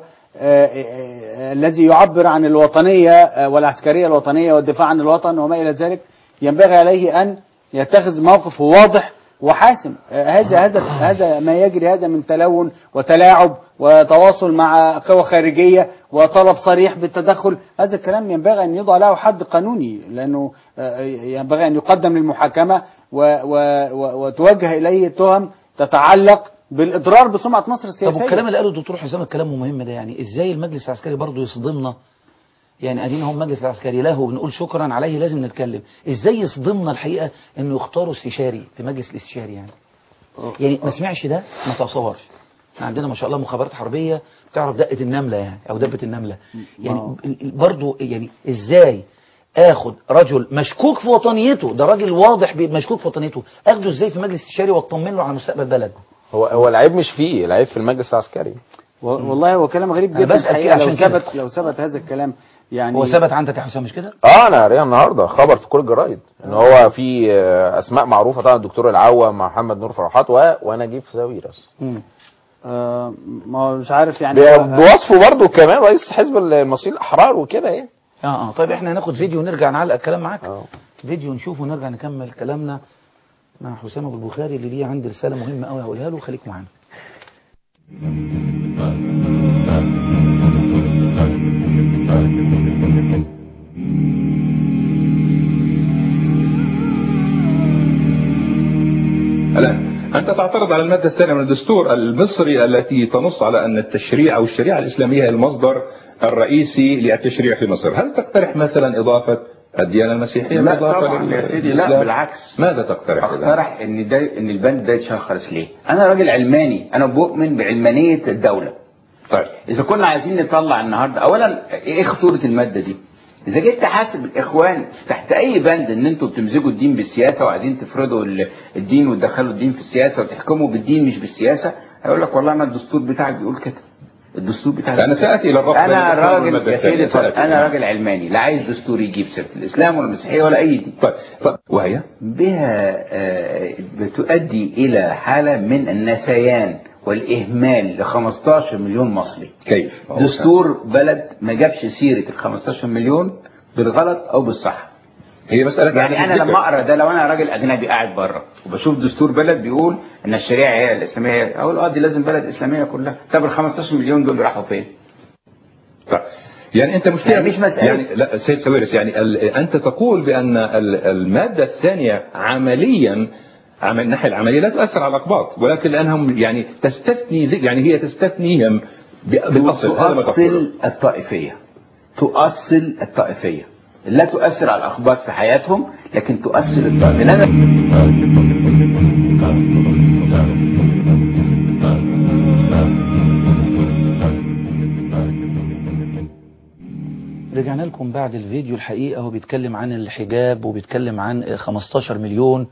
الذي يعبر عن الوطنية والعسكرية الوطنية والدفاع عن الوطن وما إلى ذلك، ينبغي عليه أن يتخذ موقف واضح وحاسم. هذا ما يجري هذا من تلون وتلاعب وتواصل مع قوى خارجية وطلب صريح بالتدخل، هذا الكلام ينبغي أن يوضع له حد قانوني، لأنه ينبغي أن يقدم للمحاكمة وتوجه إليه تهم تتعلق بالإضرار بسمعة مصر السياسية. طب والكلام اللي قاله الدكتور حسام الكلام مهم ده، يعني ازاي المجلس العسكري برضه يصدمنا؟ يعني ادينا هم المجلس العسكري له بنقول شكرا عليه لازم نتكلم، ازاي يصدمنا الحقيقه انه يختاروا استشاري في مجلس الاستشاري؟ يعني ما سمعش ده، ما تصورش. عندنا ما شاء الله مخابرات حربيه بتعرف دقه النمله يعني او دبه النمله، يعني برضه يعني ازاي اخد رجل مشكوك في وطنيته، ده راجل واضح مشكوك في وطنيته، اخده ازاي في مجلس استشاري واطمن له على مستقبل بلد؟ هو العيب مش فيه، العيب في المجلس العسكري. والله هو كلام غريب جدا الحقيقه. لو ثبت هذا الكلام يعني. هو ثبت عندك يا حسام مش كده؟ انا قاريها النهارده خبر في كل الجرايد ان هو في اسماء معروفه طبعا، الدكتور العوام مع محمد نور فرحات ونجيب ساويرس. ما مش عارف يعني بوصفه برضه كمان رئيس حزب المصريين الاحرار وكده ايه. طيب احنا هناخد فيديو ونرجع نعلق الكلام معاك. فيديو نشوفه ونرجع نكمل كلامنا مع حسام ابو البخاري اللي ليه عندي رساله مهمه قوي هقولها له، خليك معانا. الآن أنت تعترض على المادة الثانية من الدستور المصري التي تنص على أن التشريع أو الشريعة الإسلامية هي المصدر الرئيسي للتشريع في مصر. هل تقترح مثلا إضافة الديانة المسيحية؟ لا طبعا يا سيدي، لا بالعكس. ماذا تقترح؟ أقترح ان البند ده يتشال خالص. ليه؟ انا راجل علماني، انا بؤمن بعلمانية الدولة. طيب اذا كنا عايزين نطلع النهارده، اولا ايه خطورة المادة دي؟ اذا جيت تحاسب الاخوان تحت اي بند ان انتوا بتمزجوا الدين بالسياسة وعايزين تفرضوا الدين وتدخلوا الدين في السياسة وتحكموا بالدين مش بالسياسة، هيقول لك والله انا الدستور بتاعك بيقول كده. الدستور بتاعك انا سأتي الى الرفض. انا راجل يا سيدي انا راجل علماني، لا عايز دستور يجيب سيره الاسلام ولا المسيحيه ولا اي دين. طيب وهي بها بتؤدي الى حاله من النسيان والاهمال ل 15 مليون مصري. كيف؟ دستور بلد ما جابش سيره ال 15 مليون بالغلط او بالصح. هي مسألة يعني انا لما اقرا ده، لو انا راجل اجنبي قاعد بره وبشوف دستور بلد بيقول ان الشريعه هي الاسلاميه، اقول دي لازم بلد اسلاميه كلها. طب ال 15 مليون دول راحوا فين؟ طيب يعني انت مشكلة يعني مش مسألة يعني لا سيد ساويرس، يعني انت تقول بان المادة الثانية عمليا من الناحية العملية لا تؤثر على الأقباط، ولكن لأنهم يعني تستثني، يعني هي تستثنيهم بالأصل. تؤصل الطائفية، تؤصل الطائفية، لا تؤثر على الأقباط في حياتهم لكن تؤثر الطائفية. رجعنا لكم بعد الفيديو. الحقيقة هو بيتكلم عن الحجاب وبيتكلم عن 15 مليون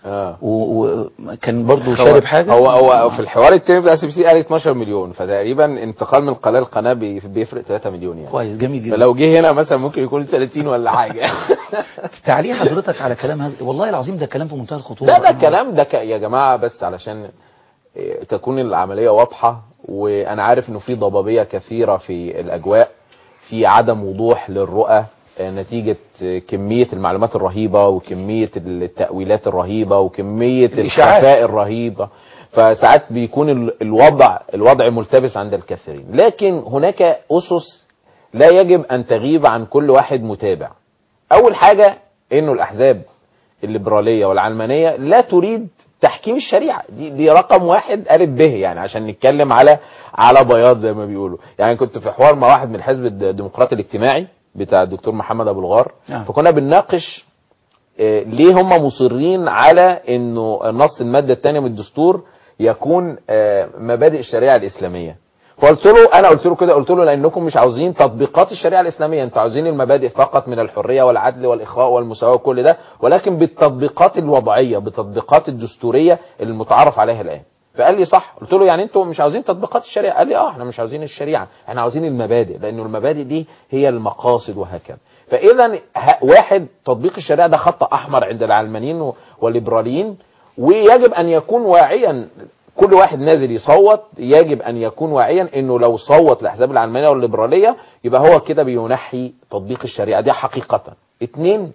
وكان برضو شارب حاجة. هو في الحوار التاني بتاع سي بي سي قال 12 مليون، فتقريبا انتقال من قناة لقناة بيفرق 3 مليون يعني. كويس، جميل جدا. فلو جه هنا مثلا ممكن يكون 30 ولا حاجة. تعليق حضرتك على كلام هذا، والله العظيم ده كلام في منتهى الخطورة. ده كلام ده يا جماعة، بس علشان تكون العملية واضحة، وانا عارف انه في ضبابية كثيرة في الاجواء، في عدم وضوح للرؤى، نتيجة كمية المعلومات الرهيبة وكمية التأويلات الرهيبة وكمية الخفاء الرهيبة، فساعات بيكون الوضع ملتبس عند الكثيرين. لكن هناك أسس لا يجب أن تغيب عن كل واحد متابع. أول حاجة إنه الأحزاب الليبرالية والعلمانية لا تريد تحكيم الشريعة، دي رقم واحد ألف به، يعني عشان نتكلم على بياض زي ما بيقولوا. يعني كنت في حوار مع واحد من الحزب الديمقراطي الاجتماعي بتاع الدكتور محمد أبو الغار، فكنا بنناقش ليه هم مصرين على إنه نص المادة الثانية من الدستور يكون مبادئ الشريعة الإسلامية. فقلت له لانكم مش عاوزين تطبيقات الشريعه الاسلاميه، انتوا عاوزين المبادئ فقط من الحريه والعدل والاخاء والمساواه وكل ده، ولكن بالتطبيقات الوضعيه، بالتطبيقات الدستوريه المتعارف عليها الان. فقال لي صح. قلت له يعني انتوا مش عاوزين تطبيقات الشريعه؟ قال لي احنا مش عاوزين الشريعه، احنا عاوزين المبادئ، لانه المبادئ دي هي المقاصد وهكذا. فاذا واحد، تطبيق الشريعه ده خط احمر عند العلمانيين والليبراليين، ويجب ان يكون واعيا. كل واحد نازل يصوت يجب ان يكون واعيا انه لو صوت الاحزاب العلمانيه والليبراليه يبقى هو كده بينحي تطبيق الشريعه دي حقيقه. 2،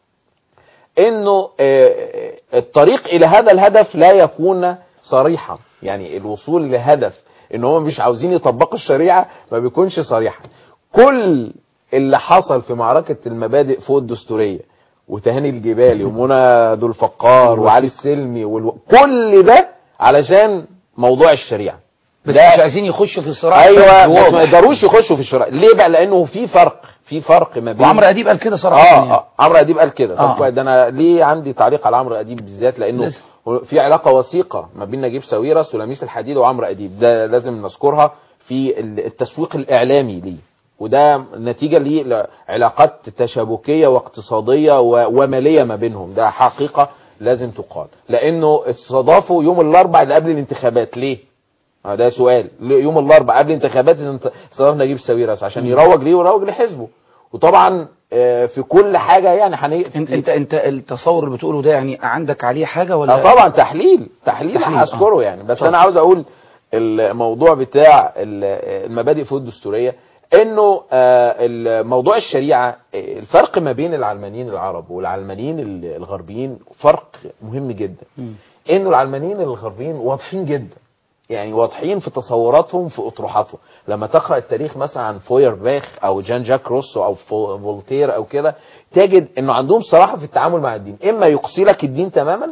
انه الطريق الى هذا الهدف لا يكون صريحا، يعني الوصول لهدف ان هم مش عاوزين يطبقوا الشريعه ما بيكونش صريحا. كل اللي حصل في معركه المبادئ فوق الدستوريه وتهاني الجبالي ومنى ذو الفقار وعلي السلمي كل ده علشان موضوع الشريعة، بس مش عايزين يخشوا في الصراع. ايوه، بس ما يقدروش يخشوا في الشراء. ليه بقى؟ لانه في فرق ما بين، وعمرو اديب قال كده صراحه. عمرو اديب قال كده. طب ده انا ليه عندي تعليق على عمرو اديب بالذات؟ لانه في علاقه وثيقه ما بين نجيب ساويرس ولميس الحديد وعمرو اديب، ده لازم نذكرها في التسويق الاعلامي ليه، وده نتيجه لعلاقات تشابكيه واقتصاديه وماليه ما بينهم، ده حقيقه لازم تقال. لانه استضافوا يوم الاربعاء اللي قبل الانتخابات. ليه؟ ده سؤال. يوم الاربعاء قبل الانتخابات استضاف نجيب ساويرس عشان يروج ليه ويروج لحزبه. وطبعا في كل حاجه يعني انت التصور اللي بتقوله ده يعني عندك عليه حاجه ولا؟ طبعا تحليل هذكره يعني. بس انا عاوز اقول الموضوع بتاع المبادئ فوق الدستوريه، انه موضوع الشريعه، الفرق ما بين العلمانيين العرب والعلمانيين الغربيين فرق مهم جدا. انه العلمانيين الغربيين واضحين جدا، يعني واضحين في تصوراتهم في اطروحاتهم. لما تقرا التاريخ مثلا عن فويرباخ او جان جاك روسو او فولتير او كده، تجد انه عندهم صراحه في التعامل مع الدين، اما يقصي لك الدين تماما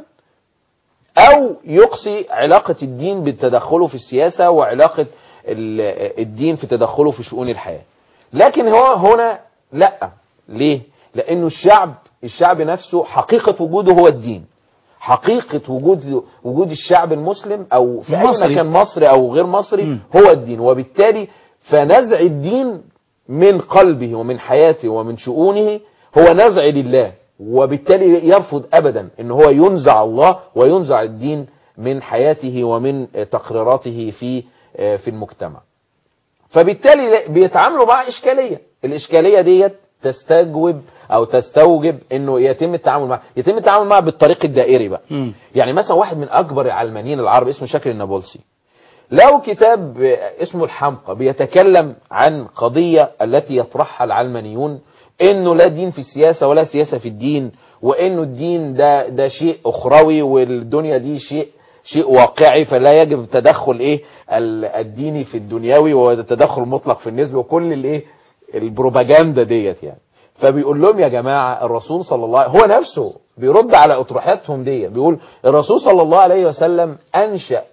او يقصي علاقه الدين بتدخله في السياسه وعلاقه الدين في تدخله في شؤون الحياة. لكن هو هنا لا. ليه؟ لأنه الشعب نفسه حقيقة وجوده هو الدين، حقيقة وجود الشعب المسلم أو في أي مكان مصري أو غير مصري هو الدين. وبالتالي فنزع الدين من قلبه ومن حياته ومن شؤونه هو نزع لله، وبالتالي يرفض أبدا أنه هو ينزع الله وينزع الدين من حياته ومن تقريراته في المجتمع. فبالتالي بيتعاملوا مع إشكالية، الإشكالية ديت تستوجب انه يتم التعامل معها بالطريق الدائري بقى. يعني مثلا واحد من اكبر العلمانيين العرب اسمه شاكر النابلسي، له كتاب اسمه الحمقى، بيتكلم عن قضية التي يطرحها العلمانيون، انه لا دين في السياسة ولا سياسة في الدين، وانه الدين ده شيء اخروي والدنيا دي شيء واقعي، فلا يجب تدخل الديني في الدنيوي وتدخل مطلق في النسبة وكل البروباجندا ديت يعني. فبيقول لهم يا جماعة الرسول صلى الله هو نفسه بيرد على اطروحاتهم دي، بيقول الرسول صلى الله عليه وسلم انشأ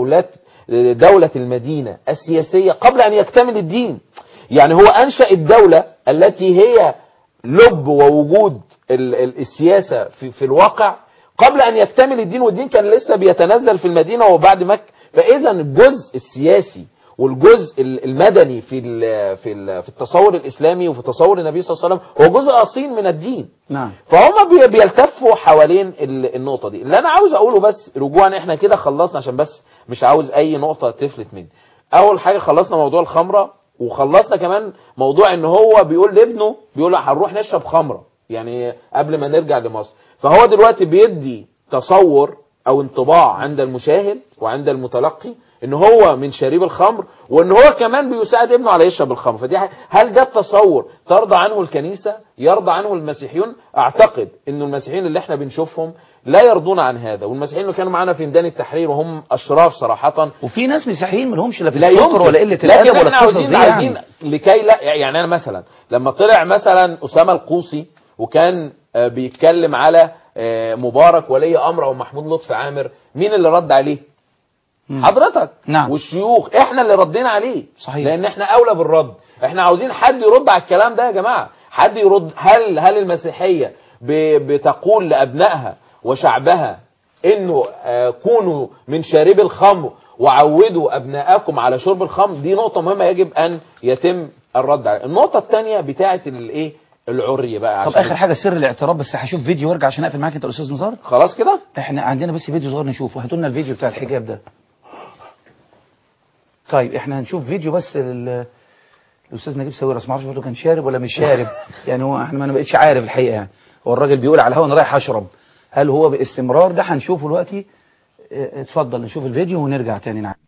دولة المدينة السياسية قبل ان يكتمل الدين. يعني هو انشأ الدولة التي هي لب ووجود السياسة في الواقع قبل ان يكتمل الدين، والدين كان لسه بيتنزل في المدينة وبعد مكة. فاذا الجزء السياسي والجزء المدني في التصور الاسلامي وفي تصور النبي صلى الله عليه وسلم هو جزء اصيل من الدين. نعم. فهم بيلتفوا حوالين النقطه دي. اللي انا عاوز اقوله بس رجوعا، احنا كده خلصنا عشان بس مش عاوز اي نقطه تفلت مني. اول حاجه خلصنا موضوع الخمره، وخلصنا كمان موضوع ان هو بيقول لابنه، بيقول هنروح نشرب خمره يعني قبل ما نرجع لمصر. فهو دلوقتي بيدي تصور او انطباع عند المشاهد وعند المتلقي ان هو من شريب الخمر وان هو كمان بيساعد ابنه على يشرب الخمر. فدي هل ده التصور ترضى عنه الكنيسة، يرضى عنه المسيحيون؟ اعتقد ان المسيحيين اللي احنا بنشوفهم لا يرضون عن هذا، والمسيحيين اللي كانوا معانا في ميدان التحرير وهم اشراف صراحة، وفي ناس مسيحيين ما لهمش لا في لا الفطر ولا قله الادب لكن ولا احنا القصص عاوزين دي عايزين يعني. لكي لا يعني انا مثلا لما طلع مثلا اسامه القوسي وكان بيتكلم على مبارك ولي امر او محمود لطفي عامر، مين اللي رد عليه؟ حضرتك. نعم. والشيوخ، احنا اللي ردينا عليه. صحيح. لان احنا اولى بالرد. احنا عاوزين حد يرد على الكلام ده يا جماعه، حد يرد. هل المسيحيه بتقول لابنائها وشعبها انه كونوا من شارب الخمر وعودوا ابنائكم على شرب الخمر؟ دي نقطه مهمه يجب ان يتم الرد عليها. النقطه الثانيه بتاعه الايه، العريه بقى. طب اخر حاجه سر الاعتراف، بس هشوف فيديو وارجع عشان اقفل معاك انت الاستاذ نزار. خلاص كده احنا عندنا بس فيديو صغير نشوفه، هاتوا لنا الفيديو بتاع الحجاب ده. طيب احنا هنشوف فيديو بس الاستاذ نجيب ساويرس، ما اعرفش برضه كان شارب ولا مش شارب يعني هو احنا ما بقتش عارف الحقيقه يعني. هو الراجل بيقول على الهوا انا رايح اشرب، هل هو باستمرار؟ ده هنشوفه دلوقتي. اتفضل نشوف الفيديو ونرجع تاني نعم.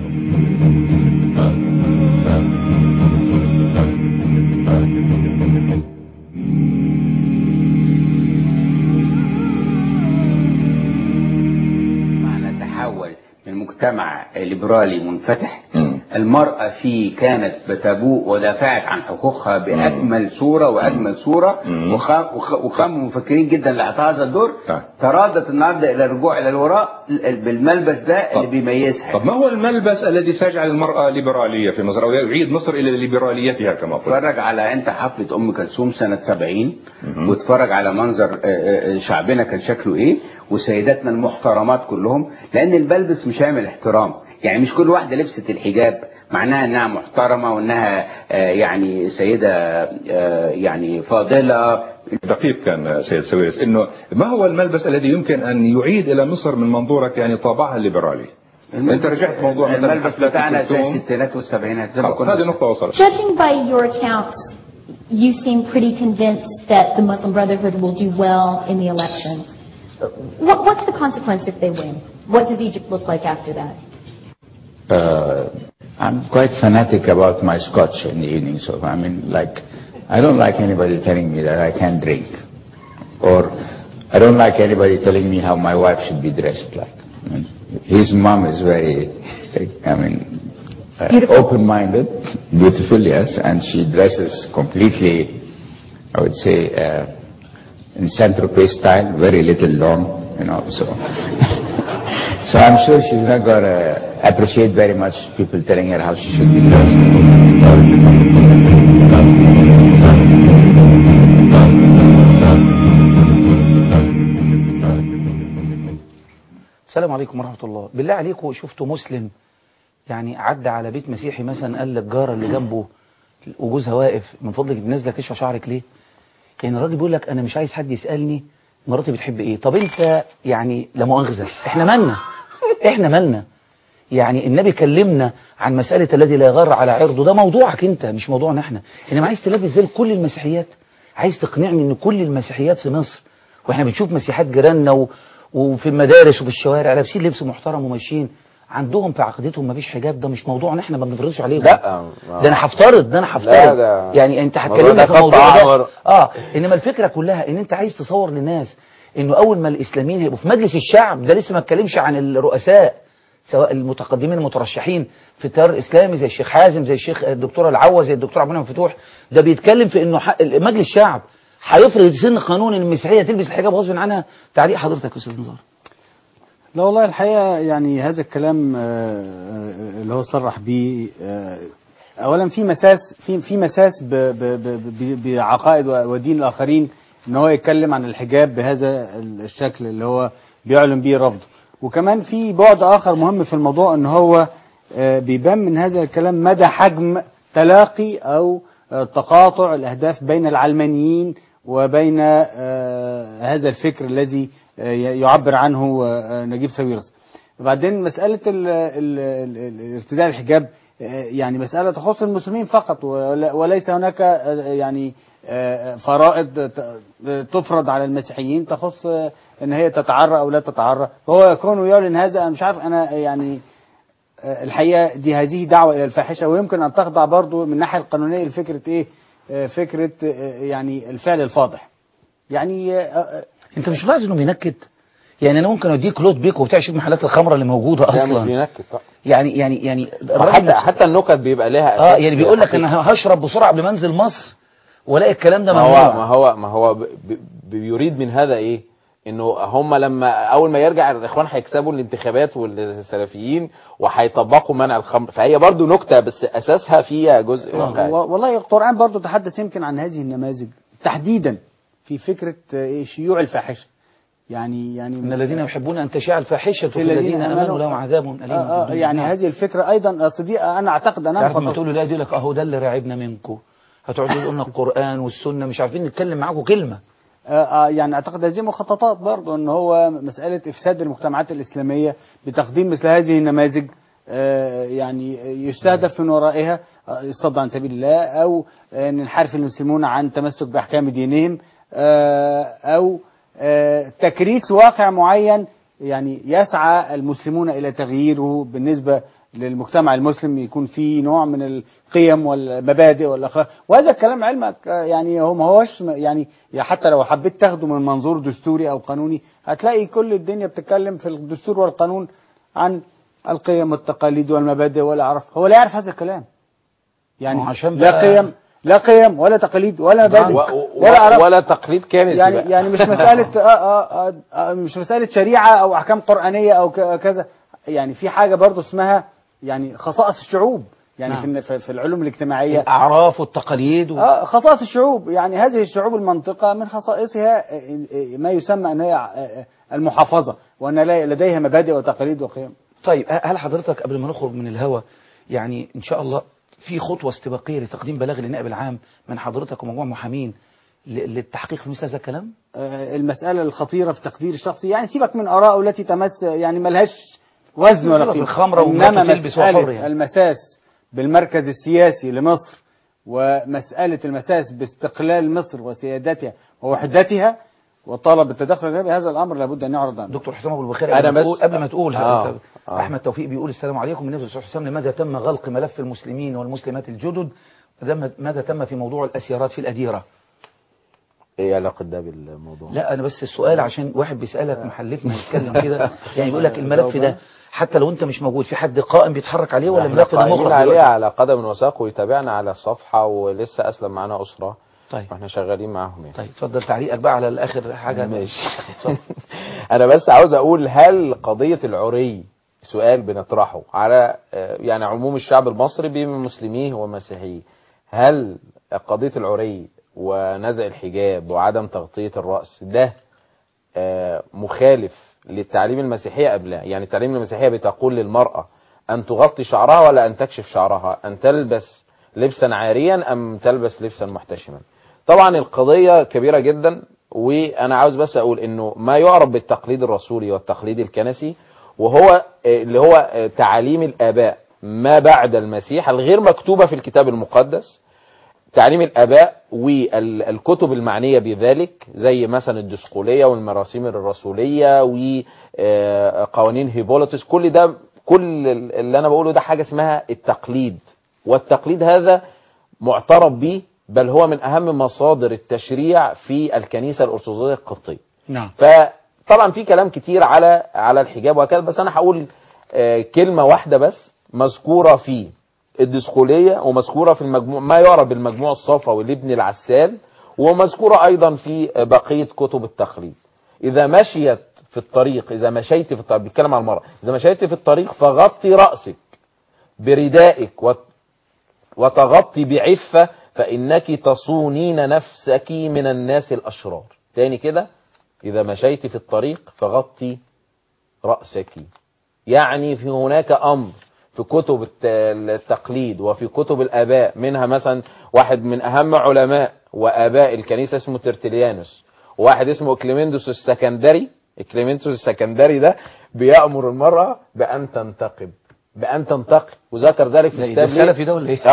نتحول من مجتمع ليبرالي منفتح المرأة فيه كانت بتبوء ودافعت عن حقوقها بأكمل صورة وأجمل صورة، وقاموا مفكرين جدا لإعطاء هذا الدور. ترادت النهارده إلى الرجوع إلى الوراء بالملبس ده اللي بيميزها. طب ما هو الملبس الذي سيجعل المرأة ليبرالية في مصر أو يعيد مصر إلى ليبراليتها كما قلت؟ اتفرج على أنت حفلة أم كلثوم سنة 70 واتفرج على منظر شعبنا كان شكله إيه وسيداتنا المحترمات كلهم، لأن الملبس مش هيعمل احترام. يعني مش كل واحدة لبست الحجاب معناها انها محترمة وانها يعني سيدة يعني فاضلة. دقيق كان سيد ساويرس، انه ما هو الملبس الذي يمكن ان يعيد الى مصر من منظورك يعني طابعها الليبرالي؟ انت رجعت موضوع الملبس بتاعنا زي الستينات والسبعينات زي ما كنا. هذه نقطة وصلت. Judging by your accounts, you seem pretty convinced that the Muslim Brotherhood will do well in the elections. What's the consequence if they win? What does Egypt look like after that? I'm quite fanatic about my scotch in the evening, so I mean, like, I don't like anybody telling me that I can't drink, or I don't like anybody telling me how my wife should be dressed. Like, I mean, his mom is very, I mean, open-minded, beautiful, yes, and she dresses completely, I would say, in Saint-Tropez style, very little long, you know, so. So I'm sure she's not going to appreciate very much people telling her how she should be dressed. السلام عليكم ورحمة الله. بالله عليكم شفتوا مسلم يعني عدى على بيت مسيحي مثلا قال للجارة اللي جنبه وجوزها واقف من فضلك نازله كشف شعرك ليه؟ يعني الراجل بيقول لك انا مش عايز حد يسألني مراتي بتحب ايه. طب انت يعني لا مؤاخذة احنا مالنا يعني النبي كلمنا عن مسألة الذي لا يغار على عرضه، ده موضوعك انت مش موضوعنا احنا. انما عايز تلبس زي كل المسيحيات، عايز تقنعني ان كل المسيحيات في مصر واحنا بنشوف مسيحيات جيراننا وفي المدارس وفي الشوارع لابسين لبس محترم وماشيين عندهم في عقيدتهم مفيش حجاب. ده مش موضوعنا احنا، ما بنفرضش عليهم. لا ده انا هفترض يعني انت هتكلمنا في الموضوع ده. انما الفكرة كلها ان انت عايز تصور للناس انه اول ما الاسلاميين هيبقوا في مجلس الشعب، ده لسه ما اتكلمش عن الرؤساء سواء المتقدمين المترشحين في التيار الاسلامي زي الشيخ حازم زي الشيخ الدكتوره العوة زي الدكتور عبد المنعم فتوح، ده بيتكلم في انه مجلس الشعب هيفرض سن قانون ان المسيحيه تلبس الحجاب غصب عنها. تعليق حضرتك يا استاذ نزار؟ لا والله الحقيقه يعني هذا الكلام اللي هو صرح به اولا في مساس بعقائد ودين الاخرين ان هو يتكلم عن الحجاب بهذا الشكل اللي هو بيعلن به رفضه. وكمان في بعد اخر مهم في الموضوع ان هو بيبان من هذا الكلام مدى حجم تلاقي او تقاطع الاهداف بين العلمانيين وبين هذا الفكر الذي يعبر عنه نجيب ساويرس. وبعدين مسألة ارتداء الحجاب يعني مسألة تخص المسلمين فقط، وليس هناك يعني فرائض تفرض على المسيحيين تخص ان هي تتعرى او لا تتعرى. هو يكون يعلن هذا، انا مش عارف، انا يعني الحقيقة هذه دعوة إلى الفاحشة، ويمكن أن تخضع برضو من الناحية القانونية لفكرة إيه؟ فكرة يعني الفعل الفاضح. يعني انت مش لاحظ انه بينكد؟ يعني انا ممكن اديك لوت بيك وبتاع، شوف محلات الخمره اللي موجوده لا مش اصلا. بينكد طبعا. يعني الراجل حتى النكت بيبقى لها اساس. يعني بيقول لك انا هشرب بسرعه قبل ما انزل مصر، والاقي الكلام ده ما ممنوع. هو بيريد من هذا ايه؟ انه هم لما اول ما يرجع الاخوان هيكسبوا الانتخابات والسلفيين وهيطبقوا منع الخمر، فهي برضو نكته بس اساسها فيها جزء واقعي. والله القرآن برضو تحدث يمكن عن هذه النماذج تحديدا في فكرة شيوع الفاحشة. يعني ان الذين يحبون ان تشيع الفاحشه في الذين امنوا لهم عذاب اليم. يعني هذه الفكره ايضا صديقه انا اعتقد انا لما تقولوا لا، يقول لك اهو ده اللي راعبنا منكم، هتقعدوا تقولوا لنا القران والسنه مش عارفين نتكلم معاكم كلمه. يعني اعتقد هذه مخططات برضه، ان هو مساله افساد المجتمعات الاسلاميه بتقديم مثل هذه النماذج يعني يستهدف من ورائها الصد عن سبيل الله، او ان نحارب المسلمون عن تمسك باحكام دينهم، او تكريس واقع معين يعني يسعى المسلمون الى تغييره بالنسبه للمجتمع المسلم، يكون فيه نوع من القيم والمبادئ والاخلاق. وهذا الكلام علمك يعني هو ما هوش يعني حتى لو حبيت تاخده من منظور دستوري او قانوني، هتلاقي كل الدنيا بتتكلم في الدستور والقانون عن القيم والتقاليد والمبادئ والاعراف. هو لا يعرف هذا الكلام، يعني لا قيم ولا تقاليد ولا مبادئ ولا تقليد كامل. يعني مش مساله مش مساله شريعه او احكام قرانيه او كذا. يعني في حاجه برضو اسمها يعني خصائص الشعوب، يعني نعم. في العلوم الاجتماعيه الاعراف والتقاليد خصائص الشعوب. يعني هذه الشعوب المنطقه من خصائصها ما يسمى ان هي المحافظه، وان لديها مبادئ وتقاليد وقيم. طيب هل حضرتك قبل ما نخرج من الهوا يعني ان شاء الله في خطوه استباقيه لتقديم بلاغ للنائب العام من حضرتك ومجموعه محامين للتحقيق في مثل هذا الكلام؟ المساله الخطيره في تقدير الشخصي، يعني سيبك من آراء التي تمس يعني ملهاش وزن ولا قيمه. الخمره انما مساله المساس بالمركز السياسي لمصر، ومساله المساس باستقلال مصر وسيادتها ووحدتها وطلب التدخل الغربي، هذا الامر لابد ان يعرض عنه. دكتور حسام ابو البخاري قبل ما تقول احمد توفيق بيقول السلام عليكم من نفس حسام، لماذا تم غلق ملف المسلمين والمسلمات الجدد؟ ماذا تم في موضوع الاسيرات في الاديره؟ ايه علاقه ده بالموضوع؟ لا انا بس السؤال عشان واحد بيسالك محلفنا يتكلم كده يعني بيقول لك الملف ده حتى لو انت مش موجود في حد قائم بيتحرك عليه ولا الملف ده مغلق عليه على قدم وساق، ويتابعنا على الصفحه، ولسه اسلم معانا اسره. طيب واحنا شغالين معاهم يعني. طيب اتفضل تعليقك بقى على الاخر حاجه. ماشي. انا بس عاوز اقول، هل قضيه العري سؤال بنطرحه على يعني عموم الشعب المصري بمسلميه ومسيحيه، هل قضيه العري ونزع الحجاب وعدم تغطيه الراس ده مخالف للتعليم المسيحيه ام لا؟ يعني التعليم المسيحيه بتقول للمراه ان تغطي شعرها ولا ان تكشف شعرها، ان تلبس لبسا عاريا ام تلبس لبسا محتشما. طبعا القضيه كبيره جدا، وانا عاوز بس اقول انه ما يعرف بالتقليد الرسولي والتقليد الكنسي، وهو اللي هو تعاليم الاباء ما بعد المسيح الغير مكتوبه في الكتاب المقدس، تعليم الآباء والكتب المعنية بذلك زي مثلا الدسقولية والمراسيم الرسولية وقوانين هيبوليتس. كل ده، كل اللي أنا بقوله ده حاجة اسمها التقليد، والتقليد هذا معترف به، بل هو من أهم مصادر التشريع في الكنيسة الأرثوذكسية القبطية. نعم. فطبعا في كلام كتير على الحجاب وكذا، بس أنا هقول كلمة واحدة بس مذكورة في الدسقولية، ومذكورة في المجموع ما يعرف بالمجموع الصفوي لابن العسال، ومذكورة أيضا في بقية كتب التقليد. إذا مشيت في الطريق، إذا مشيت في الطريق، بيتكلم عن المرأة، إذا مشيت في الطريق فغطي رأسك بردائك وتغطي بعفة، فإنك تصونين نفسك من الناس الأشرار. تاني كده، إذا مشيت في الطريق فغطي رأسك. يعني في هناك أمر في كتب التقليد وفي كتب الآباء، منها مثلا واحد من أهم علماء وآباء الكنيسة اسمه ترتليانوس، وواحد اسمه إكليمندس السكندري. إكليمندس السكندري ده بيأمر المرأة بأن تنتقب، وذكر ذلك في كتاب السلفي ده ولا ايه؟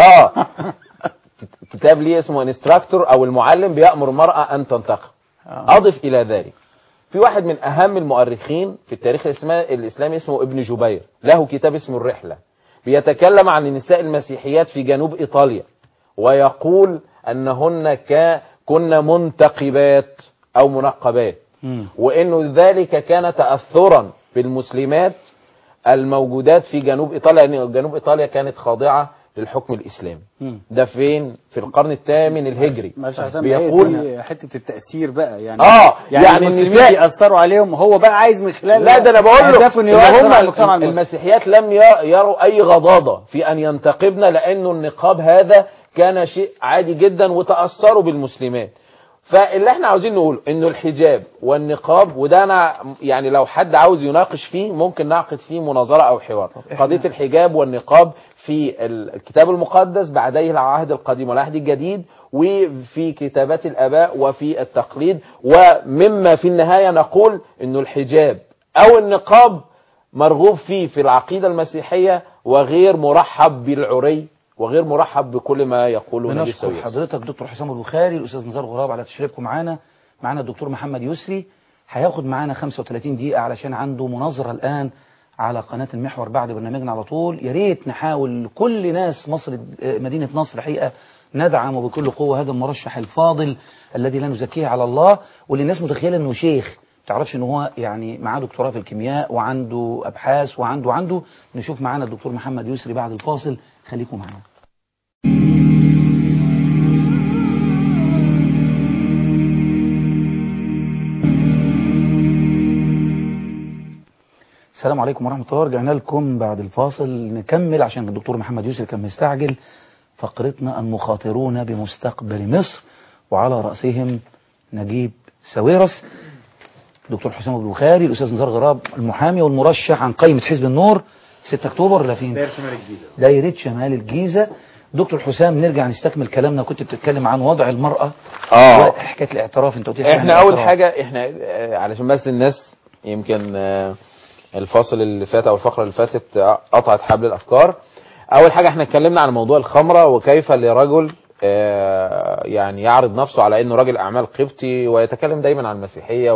كتاب ليه اسمه انستراكتور او المعلم بيأمر المرأة ان تنتقب. اضف الى ذلك في واحد من اهم المؤرخين في التاريخ الاسلامي اسمه ابن جبير، له كتاب اسمه الرحلة. بيتكلم عن النساء المسيحيات في جنوب إيطاليا ويقول أنهن كن منتقبات أو منقبات، وإنه ذلك كان تأثرا بالمسلمات الموجودات في جنوب إيطاليا، لأن جنوب إيطاليا كانت خاضعة للحكم الإسلامي. ده فين؟ في القرن الثامن الهجري. بيقول حتة التأثير بقى يعني يعني المسلمين بيأثروا عليهم، هو بقى عايز من خلال لا ده أنا بقول له هم المسيحيات لم يروا أي غضاضة في أن ينتقبن، لأنه النقاب هذا كان شيء عادي جدا وتأثروا بالمسلمات. فاللي احنا عاوزين نقول انه الحجاب والنقاب، وده انا يعني لو حد عاوز يناقش فيه ممكن نعقد فيه مناظرة او حوار. قضية الحجاب والنقاب في الكتاب المقدس بعديه العهد القديم والعهد الجديد، وفي كتابات الاباء وفي التقليد، ومما في النهاية نقول انه الحجاب او النقاب مرغوب فيه في العقيدة المسيحية وغير مرحب بالعري وغير مرحب بكل ما يقوله النبي صلى الله عليه وسلم. حضرتك دكتور حسام البخاري، الاستاذ نزار غراب على تشريفكم معانا الدكتور محمد يسري هياخد معانا 35 دقيقة علشان عنده مناظرة الآن على قناة المحور بعد برنامجنا على طول. يا ريت نحاول كل ناس مصر مدينة نصر حقيقة ندعم بكل قوة هذا المرشح الفاضل الذي لا نزكيه على الله، واللي الناس متخيلة انه شيخ، تعرفش ان هو يعني معاه دكتوراه في الكيمياء وعنده ابحاث وعنده. نشوف معانا الدكتور محمد يسري بعد الفاصل، خليكم معانا. السلام عليكم ورحمة الله. رجعنا لكم بعد الفاصل نكمل عشان الدكتور محمد يسري كان مستعجل فقرتنا المخاطرون بمستقبل مصر، وعلى رأسهم نجيب ساويرس، دكتور حسام البخاري، الأستاذ نزار غراب المحامي والمرشح عن قائمة حزب النور 6 أكتوبر. لا فين؟ دايرة شمال الجيزة. دكتور حسام نرجع نستكمل كلامنا. كنت بتتكلم عن وضع المرأة وحكاية الاعتراف. انت قلت احنا اول حاجة احنا علشان بس الناس يمكن الفاصل اللي فات او الفقرة اللي فاتت قطعت حبل الافكار. اول حاجة احنا اتكلمنا عن موضوع الخمرة وكيف لرجل يعني يعرض نفسه على انه راجل اعمال قبطي ويتكلم دايما عن المسيحية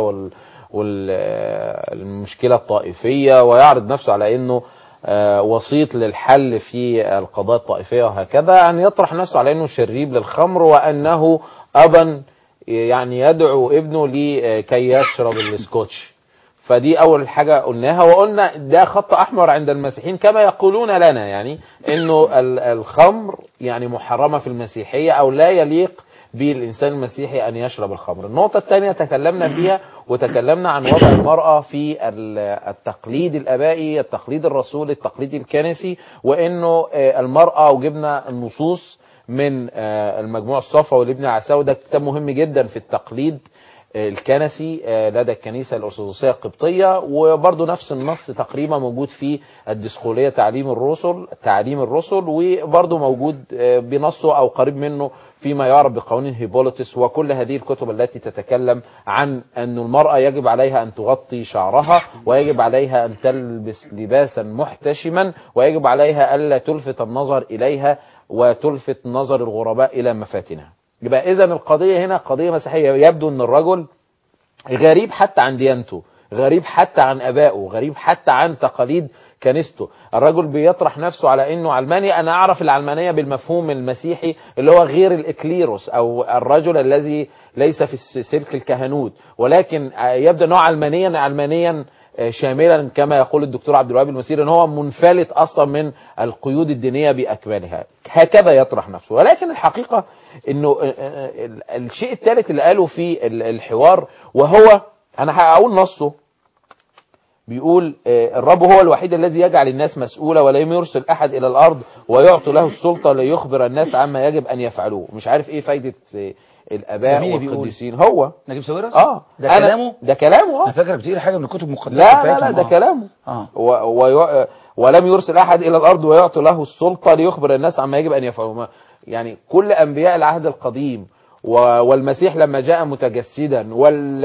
والمشكلة الطائفية، ويعرض نفسه على انه وسيط للحل في القضايا الطائفية وهكذا، أن يطرح نفسه على أنه شريب للخمر وأنه أبا يعني يدعو ابنه لكي يشرب السكوتش. فدي أول حاجة قلناها، وقلنا ده خط أحمر عند المسيحيين كما يقولون لنا، يعني أنه الخمر يعني محرمة في المسيحية أو لا يليق بالإنسان المسيحي أن يشرب الخمر. النقطة الثانية تكلمنا فيها وتكلمنا عن وضع المرأة في التقليد الآبائي، التقليد الرسولي، التقليد الكنسي، وإنه المرأة وجبنا النصوص من المجموع الصفا والابن عساوي. ده كتاب مهم جدا في التقليد الكنسي لدى الكنيسة الأرثوذكسية القبطية، وبرضه نفس النص تقريبا موجود في الدسقولية تعليم الرسل، وبرضه موجود بنصه أو قريب منه فيما يعرف بقوانين هيبوليتس، وكل هذه الكتب التي تتكلم عن أن المرأة يجب عليها أن تغطي شعرها، ويجب عليها أن تلبس لباسا محتشما، ويجب عليها ألا تلفت النظر إليها وتلفت نظر الغرباء إلى مفاتنها. يبقى إذن القضية هنا قضية مسيحية. يبدو أن الرجل غريب حتى عن ديانته، غريب حتى عن أبائه، غريب حتى عن تقاليد كنيسته. الرجل بيطرح نفسه على انه علماني. انا اعرف العلمانية بالمفهوم المسيحي اللي هو غير الاكليروس او الرجل الذي ليس في سلك الكهنوت، ولكن يبدو انه علمانيا شاملا كما يقول الدكتور عبد الوهاب المسيري ان هو منفلت اصلا من القيود الدينية باكملها، هكذا يطرح نفسه. ولكن الحقيقة انه الشيء الثالث اللي قاله في الحوار، وهو انا هقول نصه، بيقول الرب هو الوحيد الذي يجعل الناس مسؤولة ولم يرسل أحد إلى الأرض ويعطي له السلطة ليخبر الناس عما يجب أن يفعلوه. مش عارف إيه فايدة الآباء والقديسين. هو نجيب ساويرس؟ ده كلامه؟ ده كلامه. أنا فاكرك بتقول حاجة من الكتب المقدسة. لا ده كلامه. ولم يرسل أحد إلى الأرض ويعطي له السلطة ليخبر الناس عما يجب أن يفعلوه. يعني كل أنبياء العهد القديم والمسيح لما جاء متجسدا،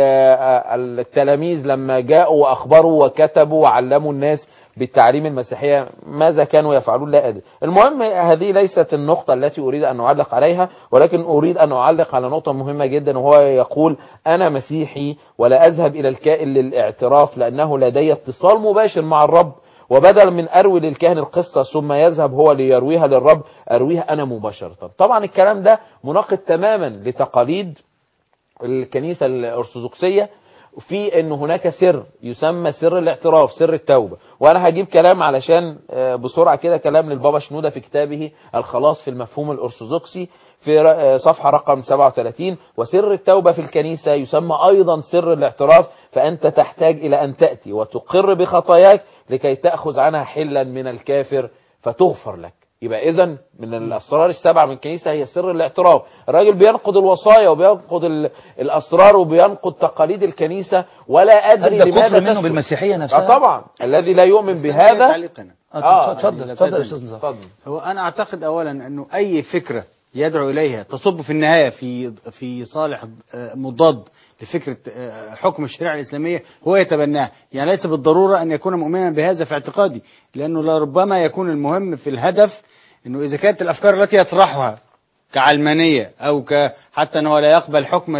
والتلاميذ لما جاءوا وأخبروا وكتبوا وعلموا الناس بالتعليم المسيحية ماذا كانوا يفعلون لا أدري. المهم هذه ليست النقطة التي أريد أن أعلق عليها، ولكن أريد أن أعلق على نقطة مهمة جدا، وهو يقول أنا مسيحي ولا أذهب إلى الكائن للاعتراف لأنه لدي اتصال مباشر مع الرب، وبدل من أروي للكاهن القصة ثم يذهب هو ليرويها للرب أرويها أنا مباشرة. طبعا الكلام ده مناقض تماما لتقاليد الكنيسة الأرثوذكسية في ان هناك سر يسمى سر الاعتراف، سر التوبة. وانا هجيب كلام علشان بسرعة كده، كلام للبابا شنودة في كتابه الخلاص في المفهوم الأرثوذكسي في صفحة رقم 37: وسر التوبة في الكنيسة يسمى أيضا سر الاعتراف، فأنت تحتاج إلى أن تأتي وتقر بخطاياك لكي تأخذ عنها حلا من الكافر فتغفر لك. يبقى إذن من الأسرار السبعة من الكنيسة هي سر الاعتراف. الراجل بينقض الوصايا وبينقض الأسرار وبينقض تقاليد الكنيسة، ولا أدري لماذا منه بالمسيحية نفسها. طبعا الذي لا يؤمن بهذا. اتفضل يا أستاذ نزار. هو أنا أعتقد أولا أنه أي فكرة يدعو إليها تصب في النهاية في صالح مضاد لفكرة حكم الشريعة الإسلامية هو يتبناها. يعني ليس بالضرورة أن يكون مؤمنا بهذا في اعتقادي، لأنه لربما يكون المهم في الهدف أنه إذا كانت الأفكار التي يطرحها كعلمانية أو حتى أنه لا يقبل حكم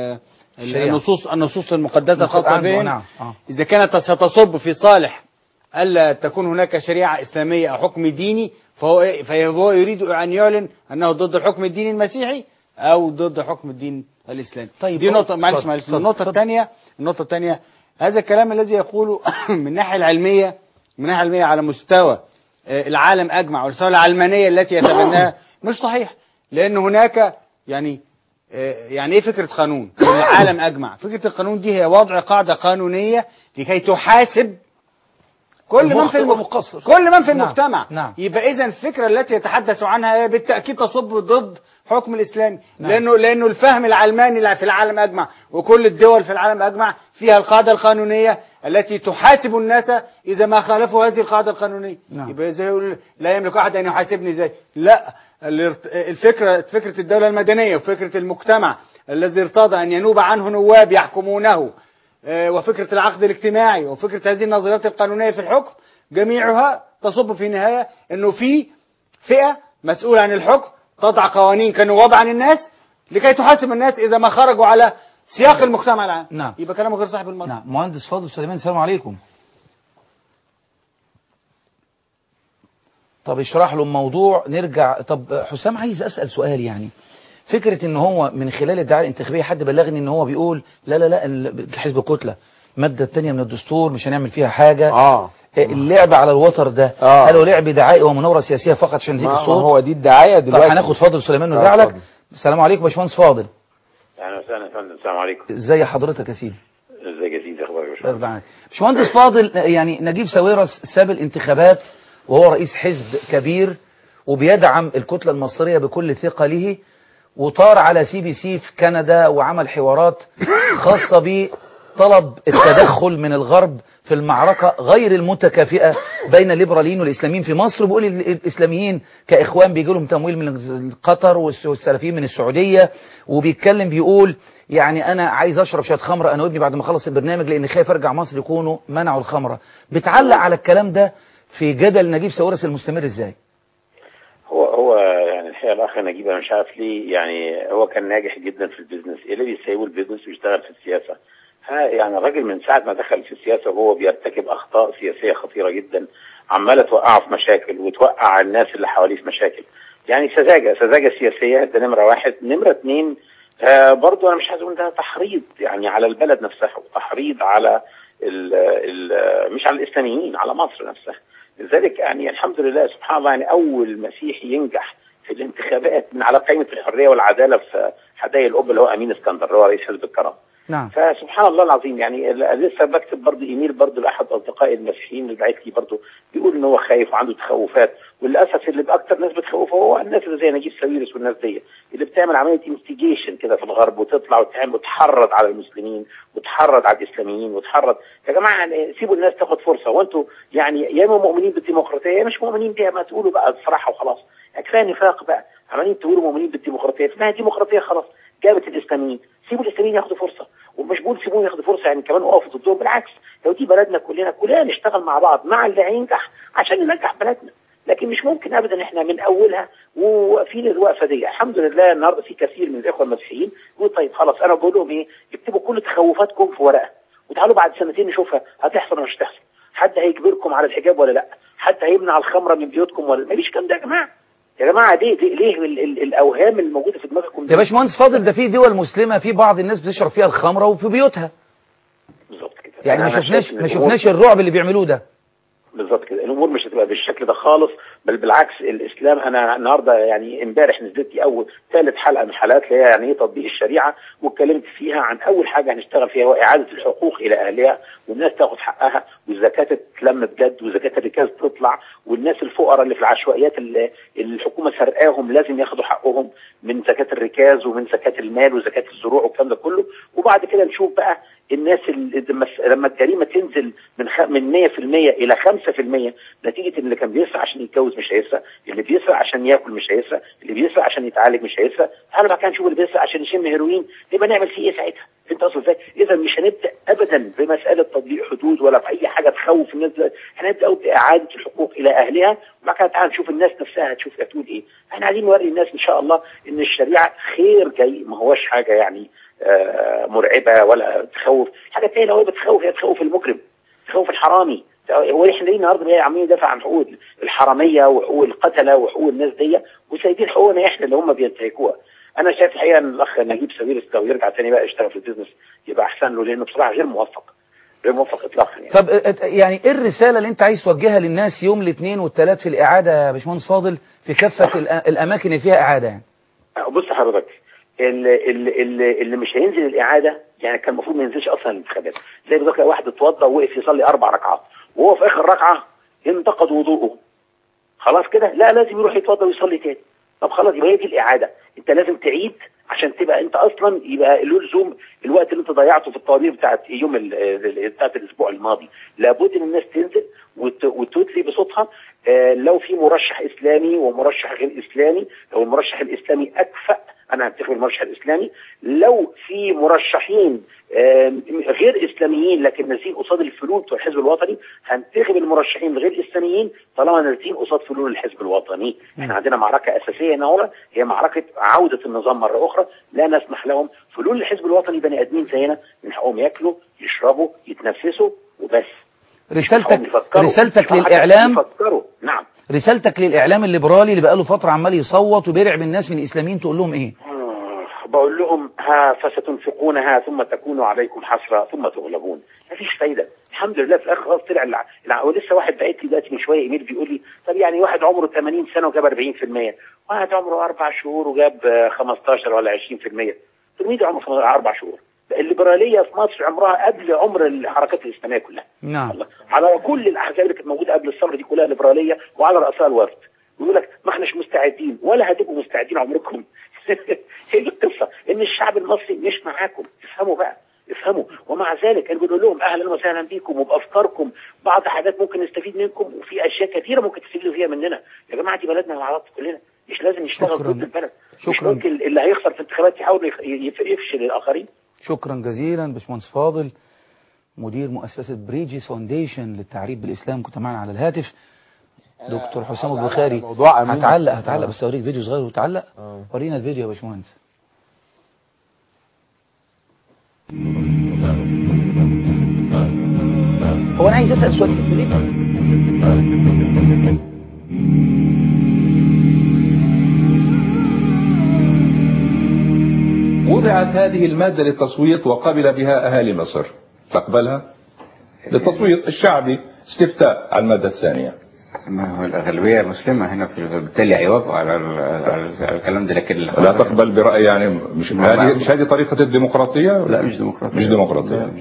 النصوص المقدسة الخاصة به، إذا كانت ستصب في صالح ألا تكون هناك شريعة إسلامية أو حكم ديني، فهو يريد أن يعلن أنه ضد الحكم الديني المسيحي أو ضد حكم الدين الإسلامي. طيب دي نقطة. معلش النقطة الثانية هذا الكلام الذي يقوله من الناحية العلمية على مستوى العالم أجمع والمستوى العلمانية التي يتبناها مش صحيح، لأن هناك يعني إيه فكرة قانون في العالم أجمع؟ فكرة القانون دي هي وضع قاعدة قانونية لكي تحاسب كل من في المجتمع. نعم. يبقى إذن الفكرة التي يتحدث عنها بالتأكيد تصب ضد حكم الإسلامي. نعم. لأنه الفهم العلماني في العالم أجمع وكل الدول في العالم أجمع فيها القاعدة القانونية التي تحاسب الناس إذا ما خالفوا هذه القاعدة القانونية. نعم. يبقى إذا يقول لا يملك أحد أن يحاسبني زي لا، فكرة الدولة المدنية وفكرة المجتمع الذي ارتضى أن ينوب عنه نواب يحكمونه، وفكرة العقد الاجتماعي وفكرة هذه النظريات القانونية في الحكم، جميعها تصب في النهاية أنه في فئة مسؤولة عن الحكم تضع قوانين كنواب عن الناس لكي تحاسب الناس إذا ما خرجوا على سياق المجتمع العام. نعم. يبقى كلامه غير صاحب المرء. نعم. مهندس فاضل سليمان، السلام عليكم. طب اشرح له الموضوع نرجع. طب حسام عايز أسأل سؤال، يعني فكرة ان هو من خلال الدعاية الانتخابية حد بلغني ان هو بيقول لا حزب كتلة المادة الثانية من الدستور مش هنعمل فيها حاجة. اللعب على الوتر ده هل هو لعب دعائي ومناورة سياسية فقط عشان يزيد الصوت؟ هو دي الدعاية دلوقتي. طب هناخد فاضل سليمان ونرجع لك. السلام عليكم باشمهندس فاضل. اهلا وسهلا يا فندم. السلام عليكم. ازي حضرتك يا سيدي؟ ازيك يا سيدي، اخبارك يا باشمهندس؟ باشمهندس فاضل، يعني نجيب ساويرس ساب الانتخابات وهو رئيس حزب كبير وبيدعم الكتلة المصرية بكل ثقله، وطار على CBC في كندا وعمل حوارات خاصة بطلب التدخل من الغرب في المعركة غير المتكافئة بين الليبراليين والإسلاميين في مصر. بيقول الإسلاميين كإخوان بيجي لهم تمويل من قطر والسلفيين من السعودية، وبيتكلم بيقول يعني أنا عايز أشرب شوية خمرة أنا وابني بعد ما أخلص البرنامج لأن خايف أرجع مصر يكونوا منعوا الخمرة. بتعلق على الكلام ده في جدل نجيب ساويرس المستمر إزاي؟ هو يعني الحقيقه الاخ نجيب انا مش عارف ليه، يعني هو كان ناجح جدا في البيزنس، ايه اللي بيسيبه البيزنس ويشتغل في السياسه؟ يعني الراجل من ساعه ما دخل في السياسه وهو بيرتكب اخطاء سياسيه خطيره جدا، عماله توقعه في مشاكل وتوقع الناس اللي حواليه في مشاكل. يعني سذاجه سياسيه، ده نمره واحد. نمره اثنين برضو انا مش عايز اقول ده تحريض يعني على البلد نفسها وتحريض على مش على الاسلاميين، على مصر نفسها. لذلك يعني الحمد لله سبحان الله، يعني اول مسيحي ينجح في الانتخابات من على قائمه الحريه والعداله في حدائق القبه اللي هو امين اسكندر اللي هو رئيس حزب الكرم. نعم. فسبحان الله العظيم، يعني لسه بكتب برضه ايميل برضه لاحد اصدقائي المسيحيين اللي بعت لي برضه بيقول ان هو خايف وعنده تخوفات، وللاسف اللي باكثر ناس بتخوفه هو الناس اللي زي نجيب ساويرس والناس دي اللي بتعمل عمليه انستيجيشن كده في الغرب وتطلع وتعمل وتحرض على المسلمين وتحرض على الاسلاميين وتحرض. يا جماعه يعني سيبوا الناس تاخد فرصه، وانتم يعني يا اما مؤمنين بالديمقراطيه يا مش مؤمنين بيها، ما تقولوا بقى الصراحه وخلاص. كفايه نفاق بقى، عمالين تقولوا مؤمنين بالديمقراطيه، اسمها ديمقراطيه خلاص جابت الاسلاميين، سيبوا الاسلاميين ياخدوا فرصه، ومش بقول سيبوهم ياخدوا فرصه يعني كمان اقفوا ضدهم، بالعكس لو دي بلدنا كلنا نشتغل مع بعض مع اللي هينجح عشان ننجح بلدنا. لكن مش ممكن ابدا احنا من اولها وواقفين الوقفه دي. الحمد لله النهارده في كثير من الاخوه المسيحيين يقول طيب خلاص انا بقول لهم ايه، اكتبوا كل تخوفاتكم في ورقه وتعالوا بعد سنتين نشوفها هتحصل ولا مش هتحصل. حد هيجبركم على الحجاب ولا لا؟ حد هيمنع الخمره من بيوتكم ولا ما فيش الكلام ده يا جماعه. يا جماعه ليه الاوهام اللي موجوده في دماغكم يا باشمهندس فاضل، ده في دول مسلمه في بعض الناس بتشرب فيها الخمره وفي بيوتها. بالظبط كده. يعني ما شفناش الرعب اللي بيعملوه ده. بالظبط كده. الامور مش هتبقى بالشكل ده خالص، بل بالعكس. الاسلام، انا النهارده يعني امبارح نزلت لي اول ثالث حلقه من حلقات اللي هي يعني ايه تطبيق الشريعه، واتكلمت فيها عن اول حاجه هنشتغل فيها هو اعاده الحقوق الى اهلها، والناس تاخد حقها، والزكاه تتلم بجد، وزكاه الركاز تطلع، والناس الفقراء اللي في العشوائيات اللي الحكومه سرقاهم لازم ياخدوا حقهم من زكاه الركاز ومن زكاه المال وزكاه الزروع والكلام ده كله. وبعد كده نشوف بقى الناس لما الجريمه تنزل من 100% الى 5%، نتيجه ان اللي كان بيسرق عشان يتجوز مش هيسرق، اللي بيسرق عشان ياكل مش هيسرق، اللي بيسرق عشان يتعالج مش هيسرق. انا بقى كان نشوف اللي بيسرق عشان يشم هيروين، يبقى نعمل فيه ايه ساعتها؟ انت اصلا ازاي؟ اذا مش هنبدا ابدا بمساله تطبيق حدود ولا باي حاجه تخوف الناس، هنبدا باعاده الحقوق الى اهلها، وبعد كده تعالى نشوف الناس نفسها هتشوف هتقول ايه. احنا عايزين نوري الناس ان شاء الله ان الشريعه خير جاي، ما هوش حاجه يعني مرعبه ولا تخوف. حاجه تانية لو هي بتخوف، هي تخوف المجرم، تخوف الحرامي. هو احنا ليه النهارده عمالين ندافع عن حقوق الحراميه وحقوق القتله وحقوق الناس دي، وسايبين حقوقنا احنا اللي هم بينتهكوها؟ انا شايف الحقيقه ان الاخ نجيب ساويرس لو يرجع تاني بقى يشتغل في البيزنس يبقى احسن له، لانه بصراحه غير موفق اطلاقا يعني. طب يعني ايه الرساله اللي انت عايز توجهها للناس يوم الاثنين والثلاث في الاعاده يا باشمهندس فاضل في كافه الاماكن اللي فيها اعاده يعني؟ بص حضرتك، اللي مش هينزل الاعاده يعني كان المفروض ما ينزلش اصلا الانتخابات. زي بالظبط لو واحد اتوضى ووقف يصلي 4 ركعات وهو في اخر ركعه انتقد وضوءه، خلاص كده لا لازم يروح يتوضى ويصلي تاني. طب خلاص يبقى هي دي الاعاده. انت لازم تعيد عشان تبقى انت اصلا يبقى له لزوم الوقت اللي انت ضيعته في الطوابير بتاعت يوم بتاعت الاسبوع الماضي. لابد ان الناس تنزل وتدلي بصوتها. لو في مرشح اسلامي ومرشح غير اسلامي، لو المرشح الاسلامي اكفأ انا هنتخب المرشح الاسلامي. لو في مرشحين غير اسلاميين لكن نازلين قصاد الفلول بتوع الحزب الوطني، هنتخب المرشحين الغير اسلاميين طالما نازلين قصاد فلول الحزب الوطني. احنا عندنا معركه اساسيه هنا، هي معركه عوده النظام مره اخرى. لا نسمح لهم. فلول الحزب الوطني بني ادمين زينا، من حقهم ياكلوا يشربوا يتنفسوا وبس. رسالتك للاعلام، نعم، رسالتك للاعلام الليبرالي اللي بقاله فتره عمال يصوت وبيرعب الناس من الاسلاميين تقول لهم ايه؟ بقول لهم فستنفقونها ثم تكون عليكم حسرة ثم تغلبون. مفيش فايده. الحمد لله في الاخر خلاص طلع ولسه واحد بعت لي دلوقتي من شويه ايميل بيقول لي طب يعني واحد عمره 80 سنه وجاب 40%، واحد عمره 4 شهور وجاب 15 ولا 20%. تلميذ عمره 4 شهور. الليبراليه في مصر عمرها قبل عمر الحركات الاسلاميه كلها. نعم. على كل الاحزاب اللي كانت موجوده قبل الثوره دي كلها ليبراليه، وعلى راسها الوفد. ويقول لك ما احناش مستعدين ولا هتبقوا مستعدين عمركم. هي القصه ان الشعب المصري مش معاكم. افهموا بقى، افهموا. ومع ذلك انا بقول لهم اهلا وسهلا بيكم وبافكاركم. بعض حاجات ممكن نستفيد منكم وفي اشياء كثيره ممكن تستفيدوا فيها مننا. يا جماعه دي بلدنا مع بعض كلنا، مش لازم نشتغل ضد البلد. مش ممكن اللي هيخسر في الانتخابات يحاول يفشل الاخرين. شكرا جزيلا باشمهندس فاضل، مدير مؤسسه بريجيس فاونديشن للتعريف بالاسلام، كنت معنا على الهاتف. دكتور حسام البخاري هتعلق بس اوريك فيديو صغير وتعلق. ورينا الفيديو يا باشمهندس. هو انا عايز اسال سؤال في وضعت هذه المادة للتصويت وقبل بها أهالي مصر. تقبلها للتصويت الشعبي، استفتاء على المادة الثانية. ما هو الأغلبية مسلمة هنا بالتالي هيوافقوا على الكلام ده، لكن لا تقبل برأي يعني مش هذه طريقة الديمقراطية؟ لا مش ديمقراطية. مش ديمقراطية.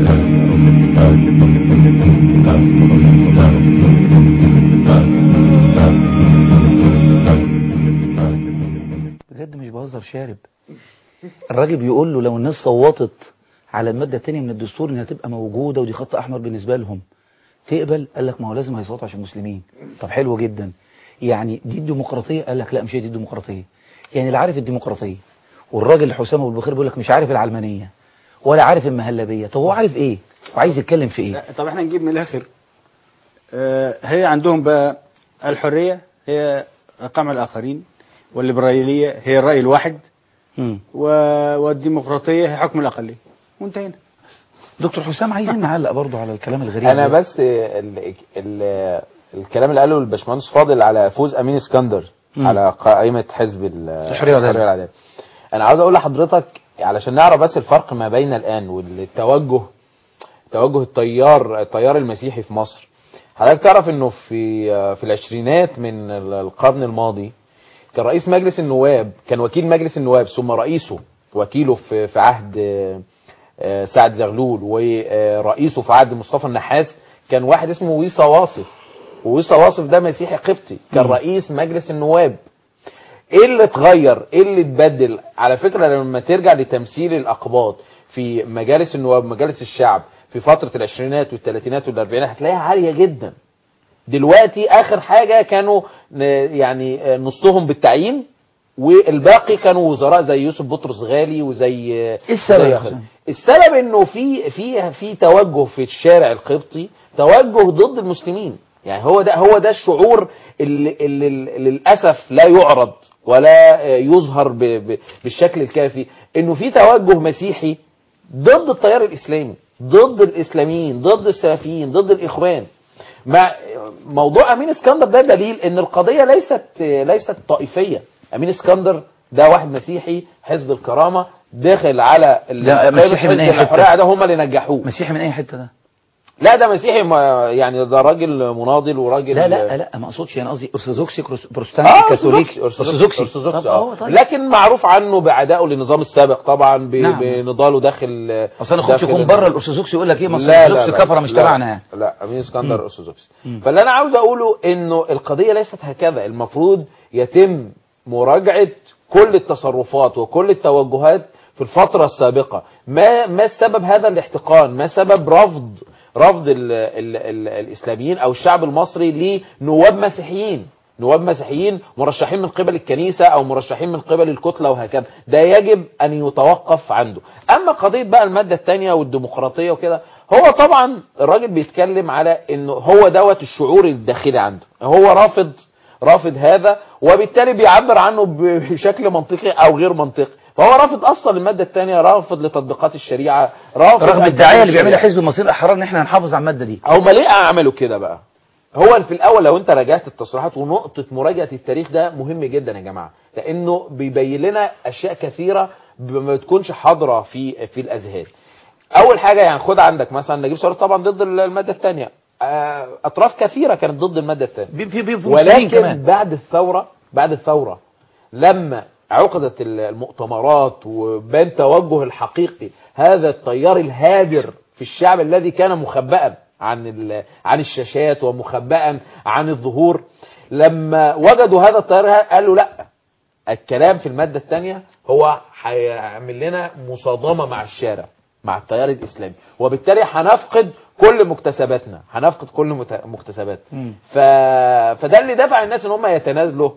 بجد مش بهزر شارب. الراجل بيقول له لو الناس صوتت على المادة الثانية من الدستور انها تبقى موجودة ودي خط احمر بالنسبة لهم تقبل؟ قال لك ما هو لازم هيصوتوا عشان مسلمين. طب حلو جدا، يعني دي الديمقراطية؟ قال لك لا مش هي دي الديمقراطية. يعني اللي عارف الديمقراطية والراجل حسام ابو البخير بيقول لك مش عارف العلمانية ولا عارف المهلبية، طب هو عارف ايه وعايز يتكلم في ايه؟ طب احنا نجيب من الاخر. هي عندهم بقى الحرية هي قمع الآخرين، والليبرالية هي الرأي الواحد، والديمقراطية هي حكم الأقلية، وانتهينا. دكتور حسام عايزين نعلق برضو على الكلام الغريب انا ده. بس الكلام اللي قاله الباشمهندس فاضل على فوز امين اسكندر على قائمه حزب الحريه والعداله. انا عاوز اقول لحضرتك علشان نعرف بس الفرق ما بين الان والتوجه التيار المسيحي في مصر. حضرتك تعرف انه في العشرينات من القرن الماضي كان رئيس مجلس النواب، كان وكيل مجلس النواب ثم وكيله في عهد سعد زغلول، ورئيسه في عهد مصطفى النحاس كان واحد اسمه ويصا واصف ده مسيحي قبطي، كان رئيس مجلس النواب. ايه اللي اتغير؟ ايه اللي اتبدل؟ على فكرة لما ترجع لتمثيل الاقباط في مجالس النواب مجالس الشعب في فترة العشرينات والثلاثينات والاربعينات هتلاقيها عالية جدا. دلوقتي اخر حاجة كانوا يعني نصهم بالتعيين والباقي كانوا وزراء زي يوسف بطرس غالي وزي السبب انه في توجه في الشارع القبطي، توجه ضد المسلمين. يعني هو ده الشعور اللي للاسف لا يعرض ولا يظهر بالشكل الكافي، انه في توجه مسيحي ضد التيار الاسلامي، ضد الاسلاميين، ضد السلفيين، ضد الاخوان. مع موضوع امين اسكندر ده دليل ان القضيه ليست طائفيه. امين اسكندر ده واحد مسيحي حزب الكرامه داخل على مسيحي من اي حته؟ ده هم اللي نجحوه. مسيحي من اي حته ده؟ لا ده مسيحي يعني ده راجل مناضل وراجل لا ما اقصدش، يعني قصدي ارثوذكسي بروتستانتي كاثوليكي ارثوذكسي لكن معروف عنه بعدائه للنظام السابق طبعا بنضاله داخل. اصل انا خفت يكون بره الارثوذكسي يقول لك ايه مصر الارثوذكسي كفره مش تبعنا يعني. لا امين اسكندر ارثوذكسي. فاللي انا عاوز اقوله انه القضيه ليست هكذا. المفروض يتم مراجعه كل التصرفات وكل التوجهات في الفتره السابقه. ما سبب هذا الاحتقان؟ ما سبب رفض الإسلاميين أو الشعب المصري لنواب مسيحيين مرشحين من قبل الكنيسة أو مرشحين من قبل الكتلة وهكذا؟ ده يجب أن يتوقف عنده. أما قضية بقى المادة الثانية والديمقراطية وكده، هو طبعا الراجل بيتكلم على إنه هو دوت الشعور الداخلي عنده، هو رافض هذا وبالتالي بيعبر عنه بشكل منطقي أو غير منطقي. فهو رافض اصلا الماده الثانيه، رافض لتطبيقات الشريعه، رغم الدعايه اللي بيعملها حزب المصريين الاحرار ان احنا هنحافظ على الماده دي. هم ليه عملوا كده بقى؟ هو في الاول لو انت راجعت التصريحات، ونقطه مراجعه التاريخ ده مهم جدا يا جماعه، لانه بيبين لنا اشياء كثيره ما بتكونش حاضره في الاذهان. اول حاجه يعني خد عندك مثلا نجيب ساويرس طبعا ضد الماده الثانيه، اطراف كثيره كانت ضد الماده الثانيه، ولكن بعد الثوره لما عقدت المؤتمرات وبان توجه الحقيقي هذا التيار الهادر في الشعب الذي كان مخبئا عن الشاشات ومخبئا عن الظهور، لما وجدوا هذا التيار قالوا لا، الكلام في المادة الثانية هو هيعمل لنا مصادمة مع الشارع، مع التيار الإسلامي، وبالتالي هنفقد كل مكتسباتنا، فده اللي دفع الناس ان هم يتنازلوا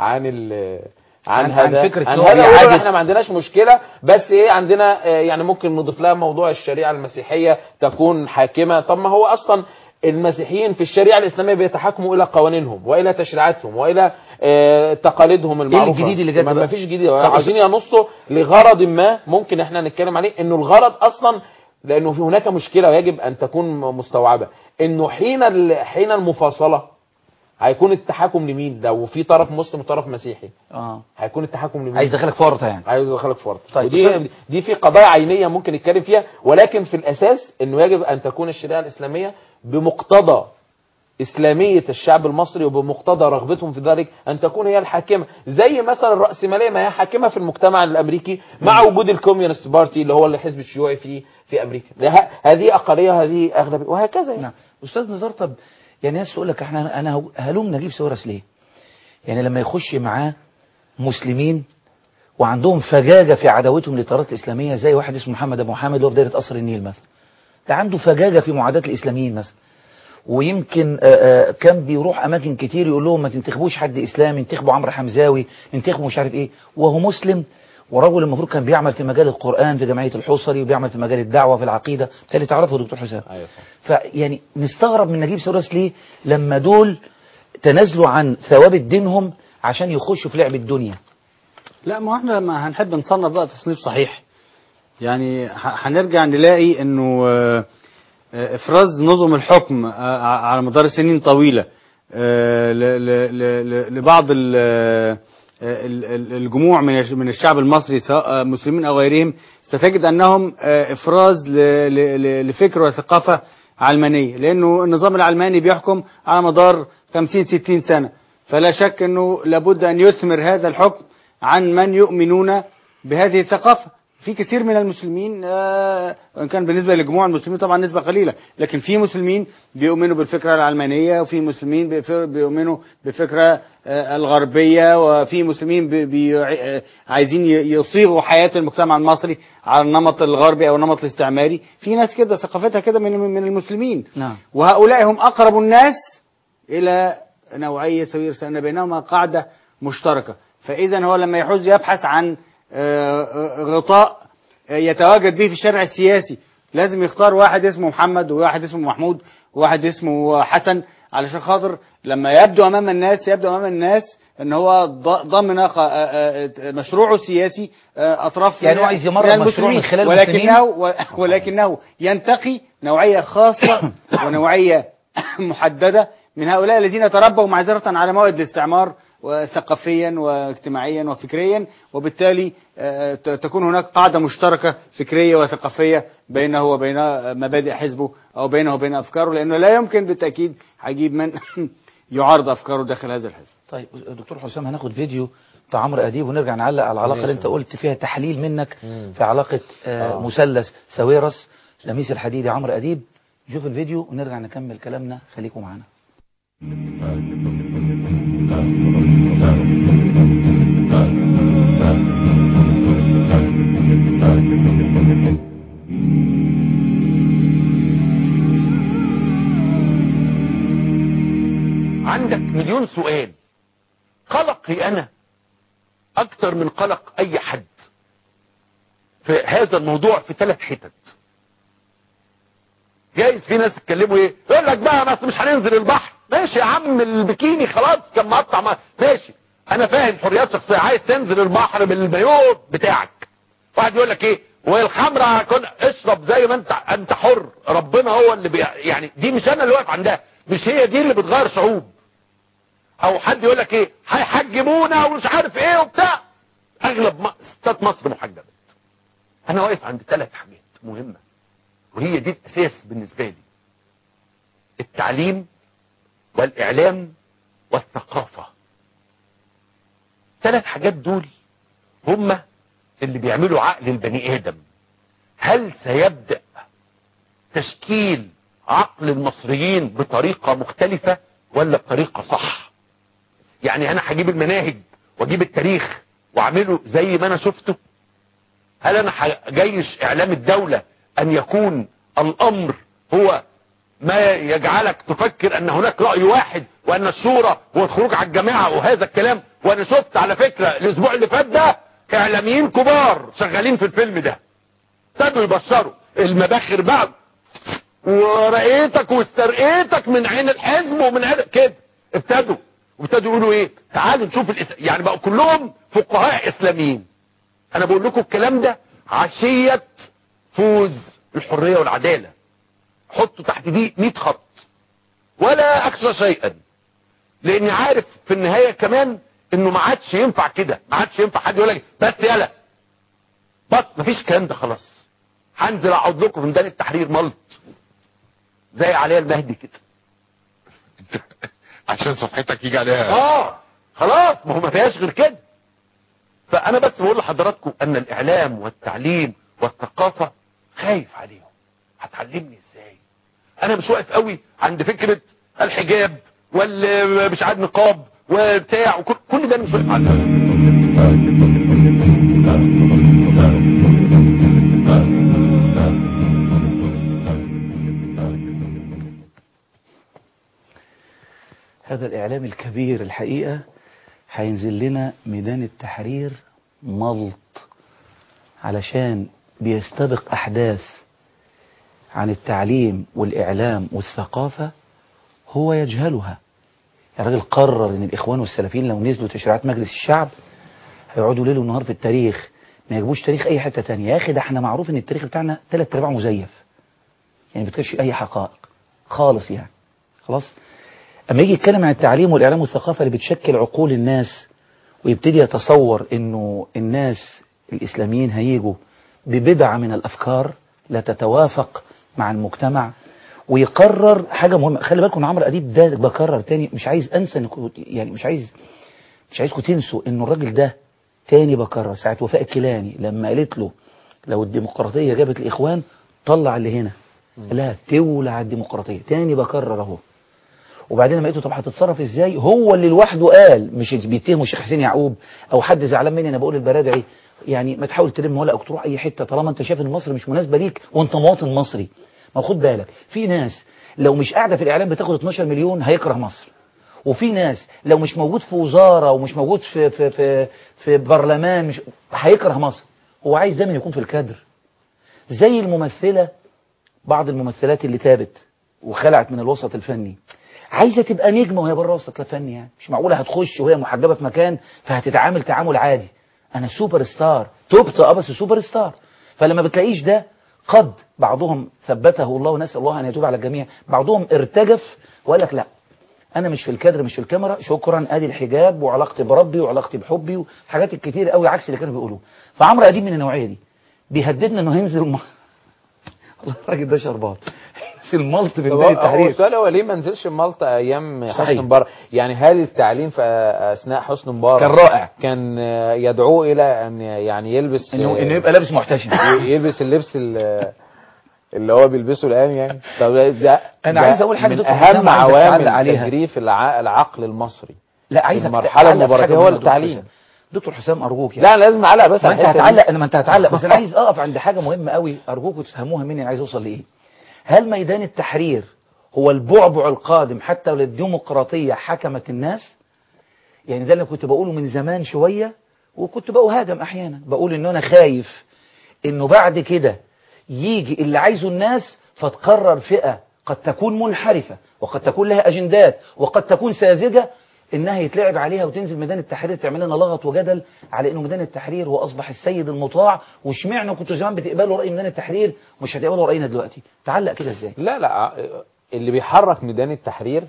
عن فكرة هذا. احنا ما عندناش مشكلة، بس ايه عندنا يعني ممكن نضيف لها موضوع الشريعة المسيحية تكون حاكمة. طب ما هو اصلا المسيحيين في الشريعة الاسلامية بيتحاكموا الى قوانينهم والى تشريعاتهم والى تقاليدهم المعروفة. ايه الجديد اللي جد؟ ما فيش جديد، عايزين ينصوا لغرض ما ممكن احنا نتكلم عليه، انه الغرض اصلا لانه في هناك مشكلة ويجب ان تكون مستوعبة، انه حين المفاصلة هيكون التحكم لمين؟ لو في طرف مسلم وطرف مسيحي هيكون التحكم لمين؟ عايز يدخلك في ورطه يعني. عايز يدخلك في ورطه. طيب دي في قضايا عينيه ممكن نتكلم فيها، ولكن في الاساس انه يجب ان تكون الشريعه الاسلاميه بمقتضى اسلاميه الشعب المصري وبمقتضى رغبتهم في ذلك ان تكون هي الحاكمه، زي مثلا الراسماليه ما هي حاكمه في المجتمع الامريكي مع وجود الكوميونست بارتي اللي هو الحزب الشيوعي في امريكا. هذه اقليه وهذه اغلبيه وهكذا يعني. نعم. استاذ نزار، طب يعني ناس تقول لك انا هلوم نجيب ساويرس ليه؟ يعني لما يخش معاه مسلمين وعندهم فجاجه في عداوتهم للتيارات الاسلاميه، زي واحد اسمه محمد ابو حامد اللي هو في دايره قصر النيل مثلا، ده عنده فجاجه في معاداه الاسلاميين مثلا، ويمكن كان بيروح اماكن كتير يقول لهم ما تنتخبوش حد اسلامي، انتخبوا عمرو حمزاوي، انتخبوا مش عارف ايه، وهو مسلم ورجل المفروض كان بيعمل في مجال القرآن في جمعية الحصري وبيعمل في مجال الدعوة في العقيدة، بالتالي تعرفه دكتور حسام. أيوة. فيعني نستغرب من نجيب ساويرس ليه لما دول تنازلوا عن ثوابت دينهم عشان يخشوا في لعب الدنيا. لا، ما احنا ما هنحب نصنف بقى تصنيف صحيح. يعني هنرجع نلاقي انه افراز نظم الحكم على مدار سنين طويله لبعض الجموع من الشعب المصري سواء مسلمين او غيرهم، ستجد انهم افراز لفكر وثقافه علمانيه، لانه النظام العلماني بيحكم على مدار 50-60 سنه، فلا شك انه لابد ان يثمر هذا الحكم عن من يؤمنون بهذه الثقافه. في كثير من المسلمين وان كان بالنسبه لجموع المسلمين طبعا نسبه قليله، لكن في مسلمين بيؤمنوا بالفكره العلمانيه، وفي مسلمين بيؤمنوا بالفكره الغربيه، وفي مسلمين عايزين يصيغوا حياه المجتمع المصري على النمط الغربي او النمط الاستعماري. في ناس كده ثقافتها كده من المسلمين. نعم. وهؤلاء هم اقرب الناس الى نوعيه سوير، لان بينهما قاعده مشتركه. فاذا هو لما يحوز يبحث عن غطاء يتواجد به في الشارع السياسي، لازم يختار واحد اسمه محمد وواحد اسمه محمود وواحد اسمه حسن، علشان خاطر لما يبدو امام الناس ان هو ضمن مشروعه السياسي اطراف يعني هو عايز يمرر مشروع من خلال ولكنه ينتقي نوعيه خاصه ونوعيه محدده من هؤلاء الذين تربوا معذرة على موائد الاستعمار ثقافيا واجتماعيا وفكريا، وبالتالي تكون هناك قاعدة مشتركة فكرية وثقافية بينه وبين مبادئ حزبه أو بينه وبين أفكاره، لأنه لا يمكن بالتأكيد هيجيب من يعارض أفكاره داخل هذا الحزب. طيب دكتور حسام، هناخد فيديو بتاع عمرو أديب ونرجع نعلق على العلاقة اللي أنت قلت فيها تحليل منك في علاقة مثلث ساويرس لميس الحديدي عمرو أديب. نشوف الفيديو ونرجع نكمل كلامنا، خليكم معنا. عندك مليون سؤال. قلقي أنا أكتر من قلق أي حد في هذا الموضوع في 3 حتت. جايز في ناس يتكلموا ايه، يقول لك بقى بس مش هننزل البحر. ماشي يا عم، البكيني خلاص كان مقطع ماشي، انا فاهم حريات شخصيه، عايز تنزل البحر بالمايوه بتاعك. واحد يقول لك ايه، والخمره اشرب زي ما انت حر، ربنا هو اللي يعني دي مش انا اللي واقف عندها، مش هي دي اللي بتغير شعوب. او حد يقول لك ايه، هيحجبونا ومش عارف ايه وبتاع. اغلب ستات مصر محجبات. انا واقف عند 3 حاجات مهمه، وهي دي الاساس بالنسبه لي: التعليم والاعلام والثقافه. 3 حاجات دول هم اللي بيعملوا عقل البني ادم. هل سيبدأ تشكيل عقل المصريين بطريقه مختلفه ولا بطريقه صح؟ يعني انا هجيب المناهج واجيب التاريخ واعمله زي ما انا شفته؟ هل انا هجيش اعلام الدوله ان يكون الامر هو ما يجعلك تفكر ان هناك رأي واحد وان الشورى هو الخروج على الجماعة وهذا الكلام؟ وانا شفت على فكرة الاسبوع اللي فات ده اعلاميين كبار شغالين في الفيلم ده ابتدوا يبشروا المباخر بقى، ورقيتك واسترقيتك من عين الحزب ومن عين كده، ابتدوا يقولوا ايه، تعالوا نشوف يعني بقوا كلهم فقهاء اسلاميين. انا بقول لكم الكلام ده عشية فوز الحرية والعدالة. حطوا تحت دي 100 خط ولا اخشى شيئا، لاني عارف في النهاية كمان انه ما عادش ينفع كده، ما عادش ينفع حد يقول لك بس يلا بس، مفيش الكلام ده خلاص. هنزل اقعد لكم في ميدان التحرير ملط زي عليا المهدي كده عشان صفحتك يجي عليها خلاص، ما هو ما فيهاش غير كده. فانا بس بقول لحضراتكم ان الاعلام والتعليم والثقافة خايف عليهم. هتعلمني ازاي؟ انا مش واقف قوي عند فكرة الحجاب واللي مش عاد نقاب وبتاع كل ده مش واقف عنها. هذا الإعلام الكبير الحقيقة هينزل لنا ميدان التحرير ملط علشان بيستبق أحداث عن التعليم والإعلام والثقافة هو يجهلها. الراجل قرر ان الإخوان والسلفيين لو نزلوا تشريعات مجلس الشعب هيقعدوا ليل ونهار في التاريخ ما يجيبوش تاريخ اي حته تانية. يا اخي ده احنا معروف ان التاريخ بتاعنا 3/4 مزيف، يعني ما بتكتبش اي حقائق خالص يعني. خلاص. اما يجي يتكلم عن التعليم والاعلام والثقافه اللي بتشكل عقول الناس، ويبتدي يتصور انه الناس الاسلاميين هيجوا ببدعه من الافكار لا تتوافق مع المجتمع، ويقرر حاجه مهمه. خلي بالكم ان عمرو اديب ده، بكرر تاني، مش عايز انسى يعني مش عايزكم تنسوا انه الراجل ده، تاني بكرر، ساعه وفاء الكيلاني لما قالت له لو الديمقراطيه جابت الاخوان طلع اللي هنا، لا تولع الديمقراطيه. تاني بكرر اهو. وبعدين لما قلت له طب هتتصرف ازاي، هو اللي لوحده قال، مش بيتهموا الشيخ حسين يعقوب او حد زعلان مني انا بقول البرادعي، يعني ما تحاول تلم ورقك تروح اي حته طالما انت شايف ان مصر مش مناسبه ليك وانت مواطن مصري. ما خد بالك، في ناس لو مش قاعده في الاعلام بتاخد 12 مليون هيكره مصر، وفي ناس لو مش موجود في وزاره ومش موجود في برلمان مش هيكره مصر. هو عايز دايما يكون في الكادر، زي الممثله، بعض الممثلات اللي تابت وخلعت من الوسط الفني عايزه تبقى نجمه وهي بره الوسط الفني. يعني مش معقوله هتخش وهي محجبه في مكان فهتتعامل تعامل عادي. انا سوبر ستار، توبت بس سوبر ستار. فلما بتلاقيش ده، قد بعضهم ثبته الله ونسال الله ان يتوب على الجميع، بعضهم ارتجف وقال لك لا انا مش في الكادر مش في الكاميرا، شكرا، ادي الحجاب وعلاقتي بربي وعلاقتي بحبي وحاجات الكتير قوي عكس اللي كانوا بيقولوه. فعمرو اديب من النوعيه دي بيهددنا انه هينزل الله الراجل ده شربات في الملط في بداية التحرير. السؤال هو ليه ما نزلش الملط ايام حسني مبارك؟ يعني هل التعليم في اثناء حسني مبارك كان رائع، كان يدعوه الى ان يعني يلبس انه يبقى لابس محتشم يلبس اللبس اللي هو بيلبسه الان يعني؟ طب ده انا عايز اقول حاجه دكتور، اهم عوامل تجريف العقل المصري. لا عايز المرحله المباركه هو التعليم. دكتور حسام ارجوك يعني. لا لازم اعلق بس ما انت هتعلق، ما انت هتعلق بس انا عايز اقف عند حاجه مهمه قوي ارجوكم تفهموها مني. انا عايز اوصل لايه؟ هل ميدان التحرير هو البعبع القادم حتى لو الديمقراطيه حكمت الناس؟ يعني ده اللي كنت بقوله من زمان شويه، وكنت بهاجم احيانا بقول ان انا خايف انه بعد كده يجي اللي عايزه الناس فتقرر فئه قد تكون منحرفه وقد تكون لها اجندات وقد تكون ساذجه انها يتلعب عليها وتنزل ميدان التحرير تعمل لنا لغط وجدل على انه ميدان التحرير هو اصبح السيد المطاع، واشمعنى كنتوا زمان بتقبلوا راي ميدان التحرير مش هتقبلوا راينا دلوقتي؟ تعلق كده ازاي؟ لا اللي بيحرك ميدان التحرير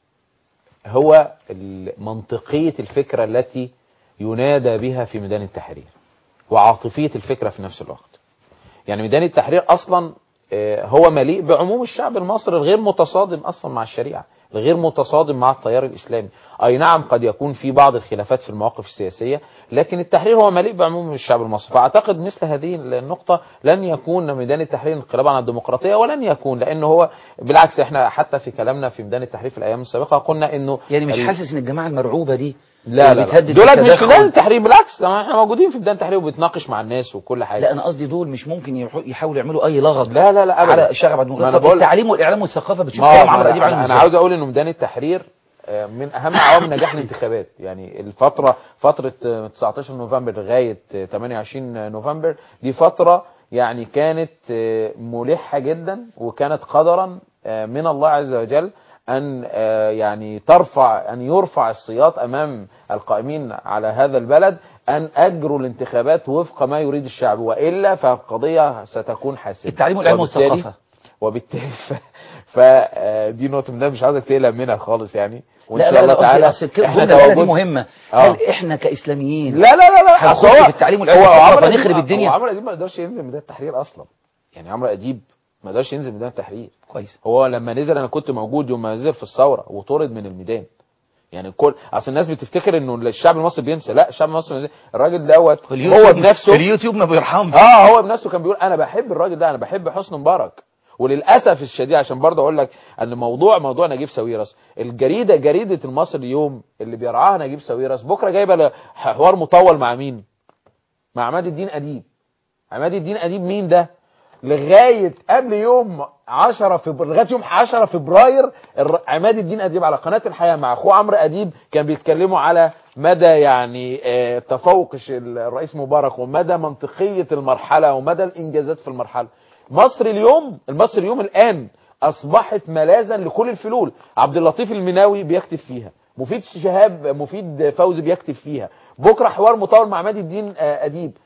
هو منطقيه الفكره التي ينادى بها في ميدان التحرير وعاطفيه الفكره في نفس الوقت. يعني ميدان التحرير اصلا هو مليء بعموم الشعب المصري الغير متصادم اصلا مع الشريعه، الغير متصادم مع التيار الاسلامي. اي نعم قد يكون في بعض الخلافات في المواقف السياسيه، لكن التحرير هو مليء بعموم الشعب المصري. فاعتقد مثل هذه النقطه لن يكون ميدان التحرير انقلابا عن الديمقراطيه، ولن يكون، لانه هو بالعكس احنا حتى في كلامنا في ميدان التحرير في الايام السابقه قلنا انه يعني مش حاسس ان الجماعه المرعوبه دي لا دولت مش في ميدان التحرير، بالعكس احنا موجودين في ميدان التحرير وبنتناقش مع الناس وكل حاجه. لا انا قصدي دول مش ممكن يحاولوا يعملوا اي لغط لا أبدا على شغب التعليم والاعلام والثقافه. بتشوف كلام عمرو اديب عنه. انا عاوز اقول انه ميدان التحرير من اهم عوامل نجاح الانتخابات. يعني فتره 19 نوفمبر لغايه 28 نوفمبر دي فتره يعني كانت ملحه جدا، وكانت قدرا من الله عز وجل أن يعني يرفع السياط أمام القائمين على هذا البلد أن أجروا الانتخابات وفق ما يريد الشعب، وإلا فالقضية ستكون حاسمة. التعليم والعلم والثقافة. وبالتالي فدي نقطة من ده مش عاوزك تقلق منها خالص يعني. وإن شاء الله تعالى الجملة دي مهمة. هل إحنا كإسلاميين لا هنخش في التعليم والعلم والثقافة نخرب الدنيا؟ عمرو أديب ما يقدرش ينزل ميدان التحرير أصلا. يعني عمرو أديب ما قدرش ينزل ميدان التحرير. كويس. هو لما نزل انا كنت موجود يوم ما نزل في الثوره وطرد من الميدان. يعني اصل الناس بتفتكر انه الشعب المصري بينسى. لا، الشعب المصري الراجل دوت هو بنفسه في اليوتيوب ما بيرحمش. هو بنفسه كان بيقول انا بحب الراجل ده، انا بحب حسني مبارك. وللاسف الشديد عشان برضه اقول لك ان موضوع نجيب ساويرس، جريده المصري اليوم اللي بيرعاها نجيب ساويرس بكره جايبه حوار مطول مع مين؟ مع عماد الدين اديب. عماد الدين اديب مين ده؟ لغايه قبل يوم 10 لغايه يوم 10 فبراير عماد الدين اديب على قناه الحياه مع اخوه عمرو اديب كان بيتكلموا على مدى يعني تفوق الرئيس مبارك ومدى منطقيه المرحله ومدى الانجازات في المرحله. المصري اليوم الان اصبحت ملاذا لكل الفلول. عبد اللطيف المناوي بيكتب فيها، مفيد فوزي بيكتب فيها، بكره حوار مطول مع عماد الدين اديب.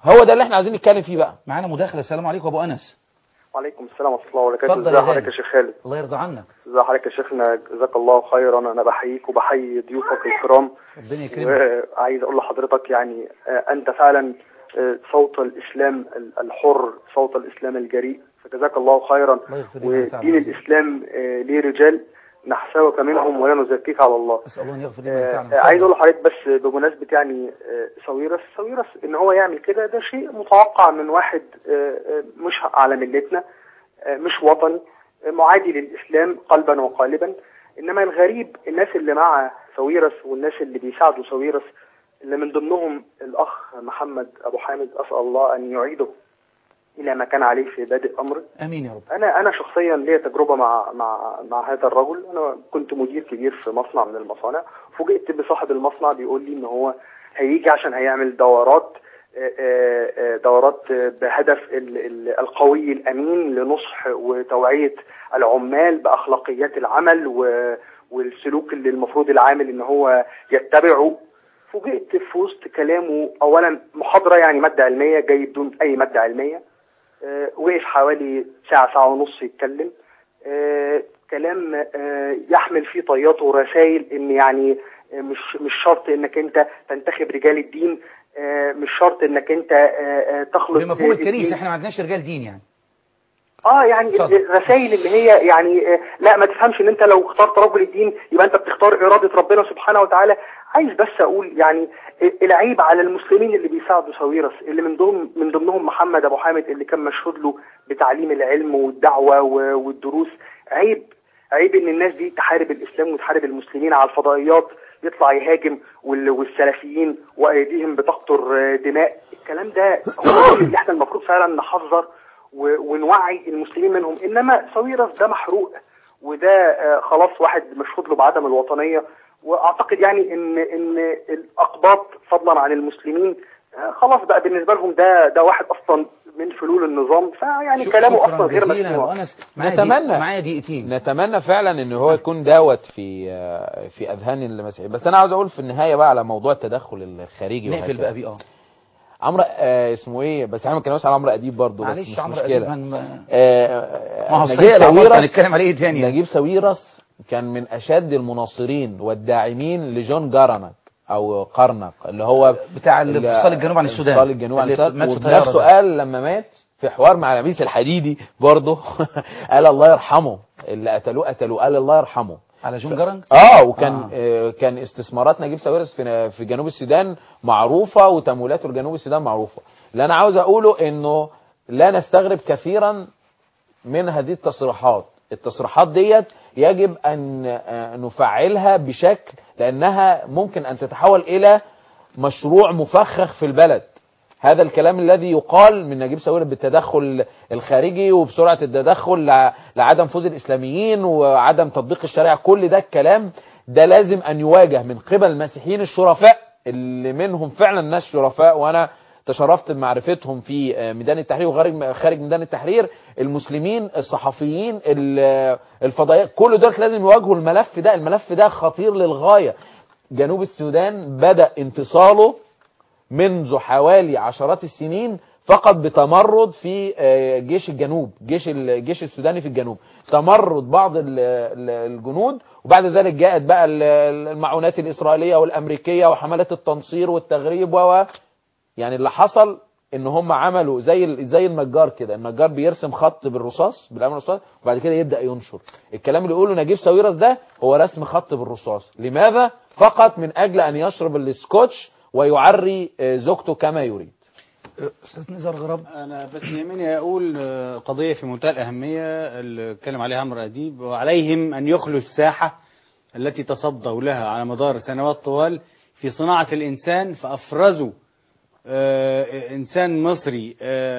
هو ده اللي احنا عايزين نتكلم فيه بقى. معانا مداخله. السلام عليكم ابو انس. وعليكم السلام ورحمه الله وبركاته. اتفضل ازي حضرتك يا شيخ خالد؟ الله يرضى عنك. ازي حضرتك يا شيخنا؟ جزاك الله خيرا. انا بحييك وبحيي ضيوفك الكرام. ربنا يكرمك. وعايز اقول لحضرتك يعني انت فعلا صوت الاسلام الحر، صوت الاسلام الجريء، فجزاك الله خيرا. ودين الاسلام ليه رجال نحسبك منهم ولا نزكيك على الله. اسال الله ان يغفر لنا. عايز اقول لحضرتك بس بمناسبه يعني ساويرس ان هو يعمل كده، ده شيء متوقع من واحد مش على ملتنا، مش وطني، معادي للاسلام قلبا وقالبا. انما الغريب الناس اللي مع ساويرس والناس اللي بيساعدوا ساويرس، اللي من ضمنهم الاخ محمد ابو حامد، اسال الله ان يعيده الى ما كان عليه في بادئ امره. امين يا رب. انا شخصيا ليا تجربه مع هذا الرجل. انا كنت مدير كبير في مصنع من المصانع، فوجئت بصاحب المصنع بيقول لي ان هو هيجي عشان هيعمل دورات بهدف القوي الامين لنصح وتوعيه العمال باخلاقيات العمل والسلوك اللي المفروض العامل ان هو يتبعه. فوجئت في وسط كلامه اولا محاضره يعني ماده علميه جاي بدون اي ماده علميه، وقف حوالي ساعة ونص يتكلم كلام يحمل فيه طياته ورسائل ان يعني مش شرط انك انت تنتخب رجال الدين، مش شرط انك انت تخلط بمفهوم الكنيسة. احنا ما عندناش رجال دين يعني. يعني الرسائل اللي هي يعني لا ما تفهمش ان انت لو اخترت رجل الدين يبقى انت بتختار ارادة ربنا سبحانه وتعالى. عايز بس اقول يعني العيب على المسلمين اللي بيساعدوا ساويرس، اللي من ضمنهم محمد ابو حامد اللي كان مشهود له بتعليم العلم والدعوة والدروس. عيب ان الناس دي تحارب الاسلام وتحارب المسلمين على الفضائيات، يطلع يهاجم والسلفيين وايديهم بتقطر دماء. الكلام ده هو اللي احنا المفروض فعلا نحذر ونوعي المسلمين منهم. انما ساويرس ده محروق، وده خلاص واحد مشهود له بعدم الوطنية. واعتقد يعني ان الاقباط فضلا عن المسلمين خلاص بقى بالنسبة لهم ده واحد اصلا من فلول النظام، فيعني كلامه اصلا غير مسموع. نتمنى فعلا ان هو يكون دوت في اذهان المسيحيين. بس انا عاوز اقول في النهاية بقى على موضوع التدخل الخارجي. نقفل بقى بيه. عمرو اسمه ايه؟ بس احنا ما كناش على عمرو اديب برضه، بس مش مشكله. ما هو ساويرس هنتكلم عليه ثاني. نجيب ساويرس كان من اشد المناصرين والداعمين لجون جارنك او قرنق، اللي هو بتاع الانفصال الجنوب عن السودان. الانفصال الجنوب عن السودان. ونفسه قال لما مات في حوار مع لميس الحديدي برضه قال الله يرحمه، اللي قتلوه قال الله يرحمه على جون جارنج. وكان كان استثمارات نجيب ساويرس في جنوب السودان معروفة، وتمويلاته لجنوب السودان معروفة. اللي انا عاوز اقوله انه لا نستغرب كثيرا من هذه التصريحات ديت يجب ان نفعلها بشكل، لانها ممكن ان تتحول الى مشروع مفخخ في البلد. هذا الكلام الذي يقال من نجيب ساويرس بالتدخل الخارجي وبسرعة التدخل لعدم فوز الإسلاميين وعدم تطبيق الشريعة، كل ده الكلام ده لازم أن يواجه من قبل المسيحيين الشرفاء، اللي منهم فعلا ناس شرفاء وأنا تشرفت بمعرفتهم في ميدان التحرير وخارج ميدان التحرير. المسلمين، الصحفيين، الفضائيات، كل دول لازم يواجهوا الملف ده. الملف ده خطير للغاية. جنوب السودان بدأ انفصاله منذ حوالي عشرات السنين فقط بتمرد في جيش الجنوب، الجيش السوداني في الجنوب، تمرد بعض الجنود، وبعد ذلك جاءت بقى المعونات الإسرائيلية والأمريكية وحملات التنصير والتغريب يعني اللي حصل ان هم عملوا زي النجار كده. النجار بيرسم خط بالرصاص بالقلم الرصاص وبعد كده يبدأ ينشر. الكلام اللي يقوله نجيب ساويرس ده هو رسم خط بالرصاص. لماذا؟ فقط من أجل أن يشرب السكوتش ويعري زوجته كما يريد. أستاذ نزار غراب، أنا بس يهمني أقول قضية في منتهى الأهمية اللي اتكلم عليها عمرو أديب، وعليهم أن يخلوا الساحة التي تصدوا لها على مدار سنوات طوال في صناعة الإنسان، فأفرزوا إنسان مصري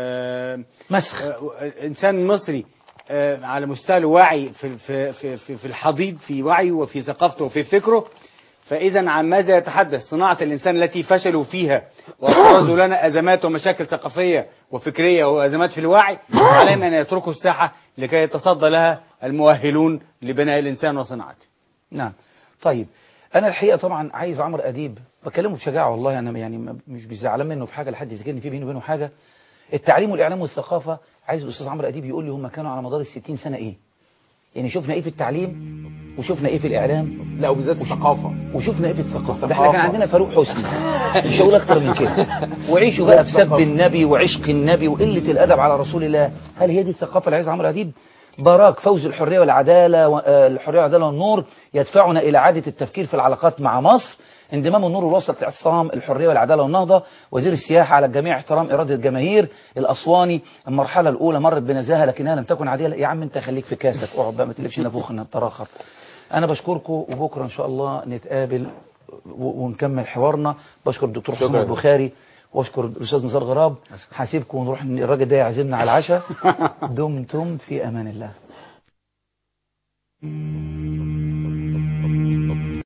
مسخ إنسان مصري على مستوى الوعي في الحضيض، في وعيه وفي ثقافته وفي فكره. فإذا عن ماذا يتحدث؟ صناعة الإنسان التي فشلوا فيها وأفرزوا لنا أزمات ومشاكل ثقافية وفكرية وأزمات في الوعي، عليهم أن يتركوا الساحة لكي يتصدى لها المؤهلون لبناء الإنسان وصناعته. نعم. طيب انا الحقيقه طبعا عايز عمرو اديب بكلمه بشجاعه والله، انا يعني مش زعلان منه في حاجه لحد يذكرني في بيني وبينه حاجه. التعليم والاعلام والثقافه عايز الاستاذ عمرو اديب يقول لي هم كانوا على مدار ال60 سنه ايه. يعني شفنا ايه في التعليم وشفنا ايه في الاعلام، لا وبالذات الثقافه، وشفنا ايه في الثقافه. ده احنا كان عندنا فاروق حسني، مش هقول اكتر من كده. وعيشوا بقى بسب النبي وعشق النبي وقله الادب على رسول الله. هل هي دي الثقافه اللي عايز عمرو اديب؟ باراك فوز الحريه والعداله، الحريه والعداله والنور يدفعنا الى اعاده التفكير في العلاقات مع مصر. انضمام النور والوسط الاعتصام، الحريه والعداله والنهضه. وزير السياحه على الجميع احترام اراده الجماهير. الاسواني المرحله الاولى مرت بنزاهه لكنها لم تكن عادله. يا عم انت خليك في كاسك، اقعد بقى ما تقلبش نافوخ انها تراخر. انا بشكركم وبكره ان شاء الله نتقابل ونكمل حوارنا. بشكر الدكتور حسام البخاري واشكر الاستاذ نزار غراب. هسيبكم ونروح، الراجل ده يعزمنا على العشاء. دمتم في امان الله.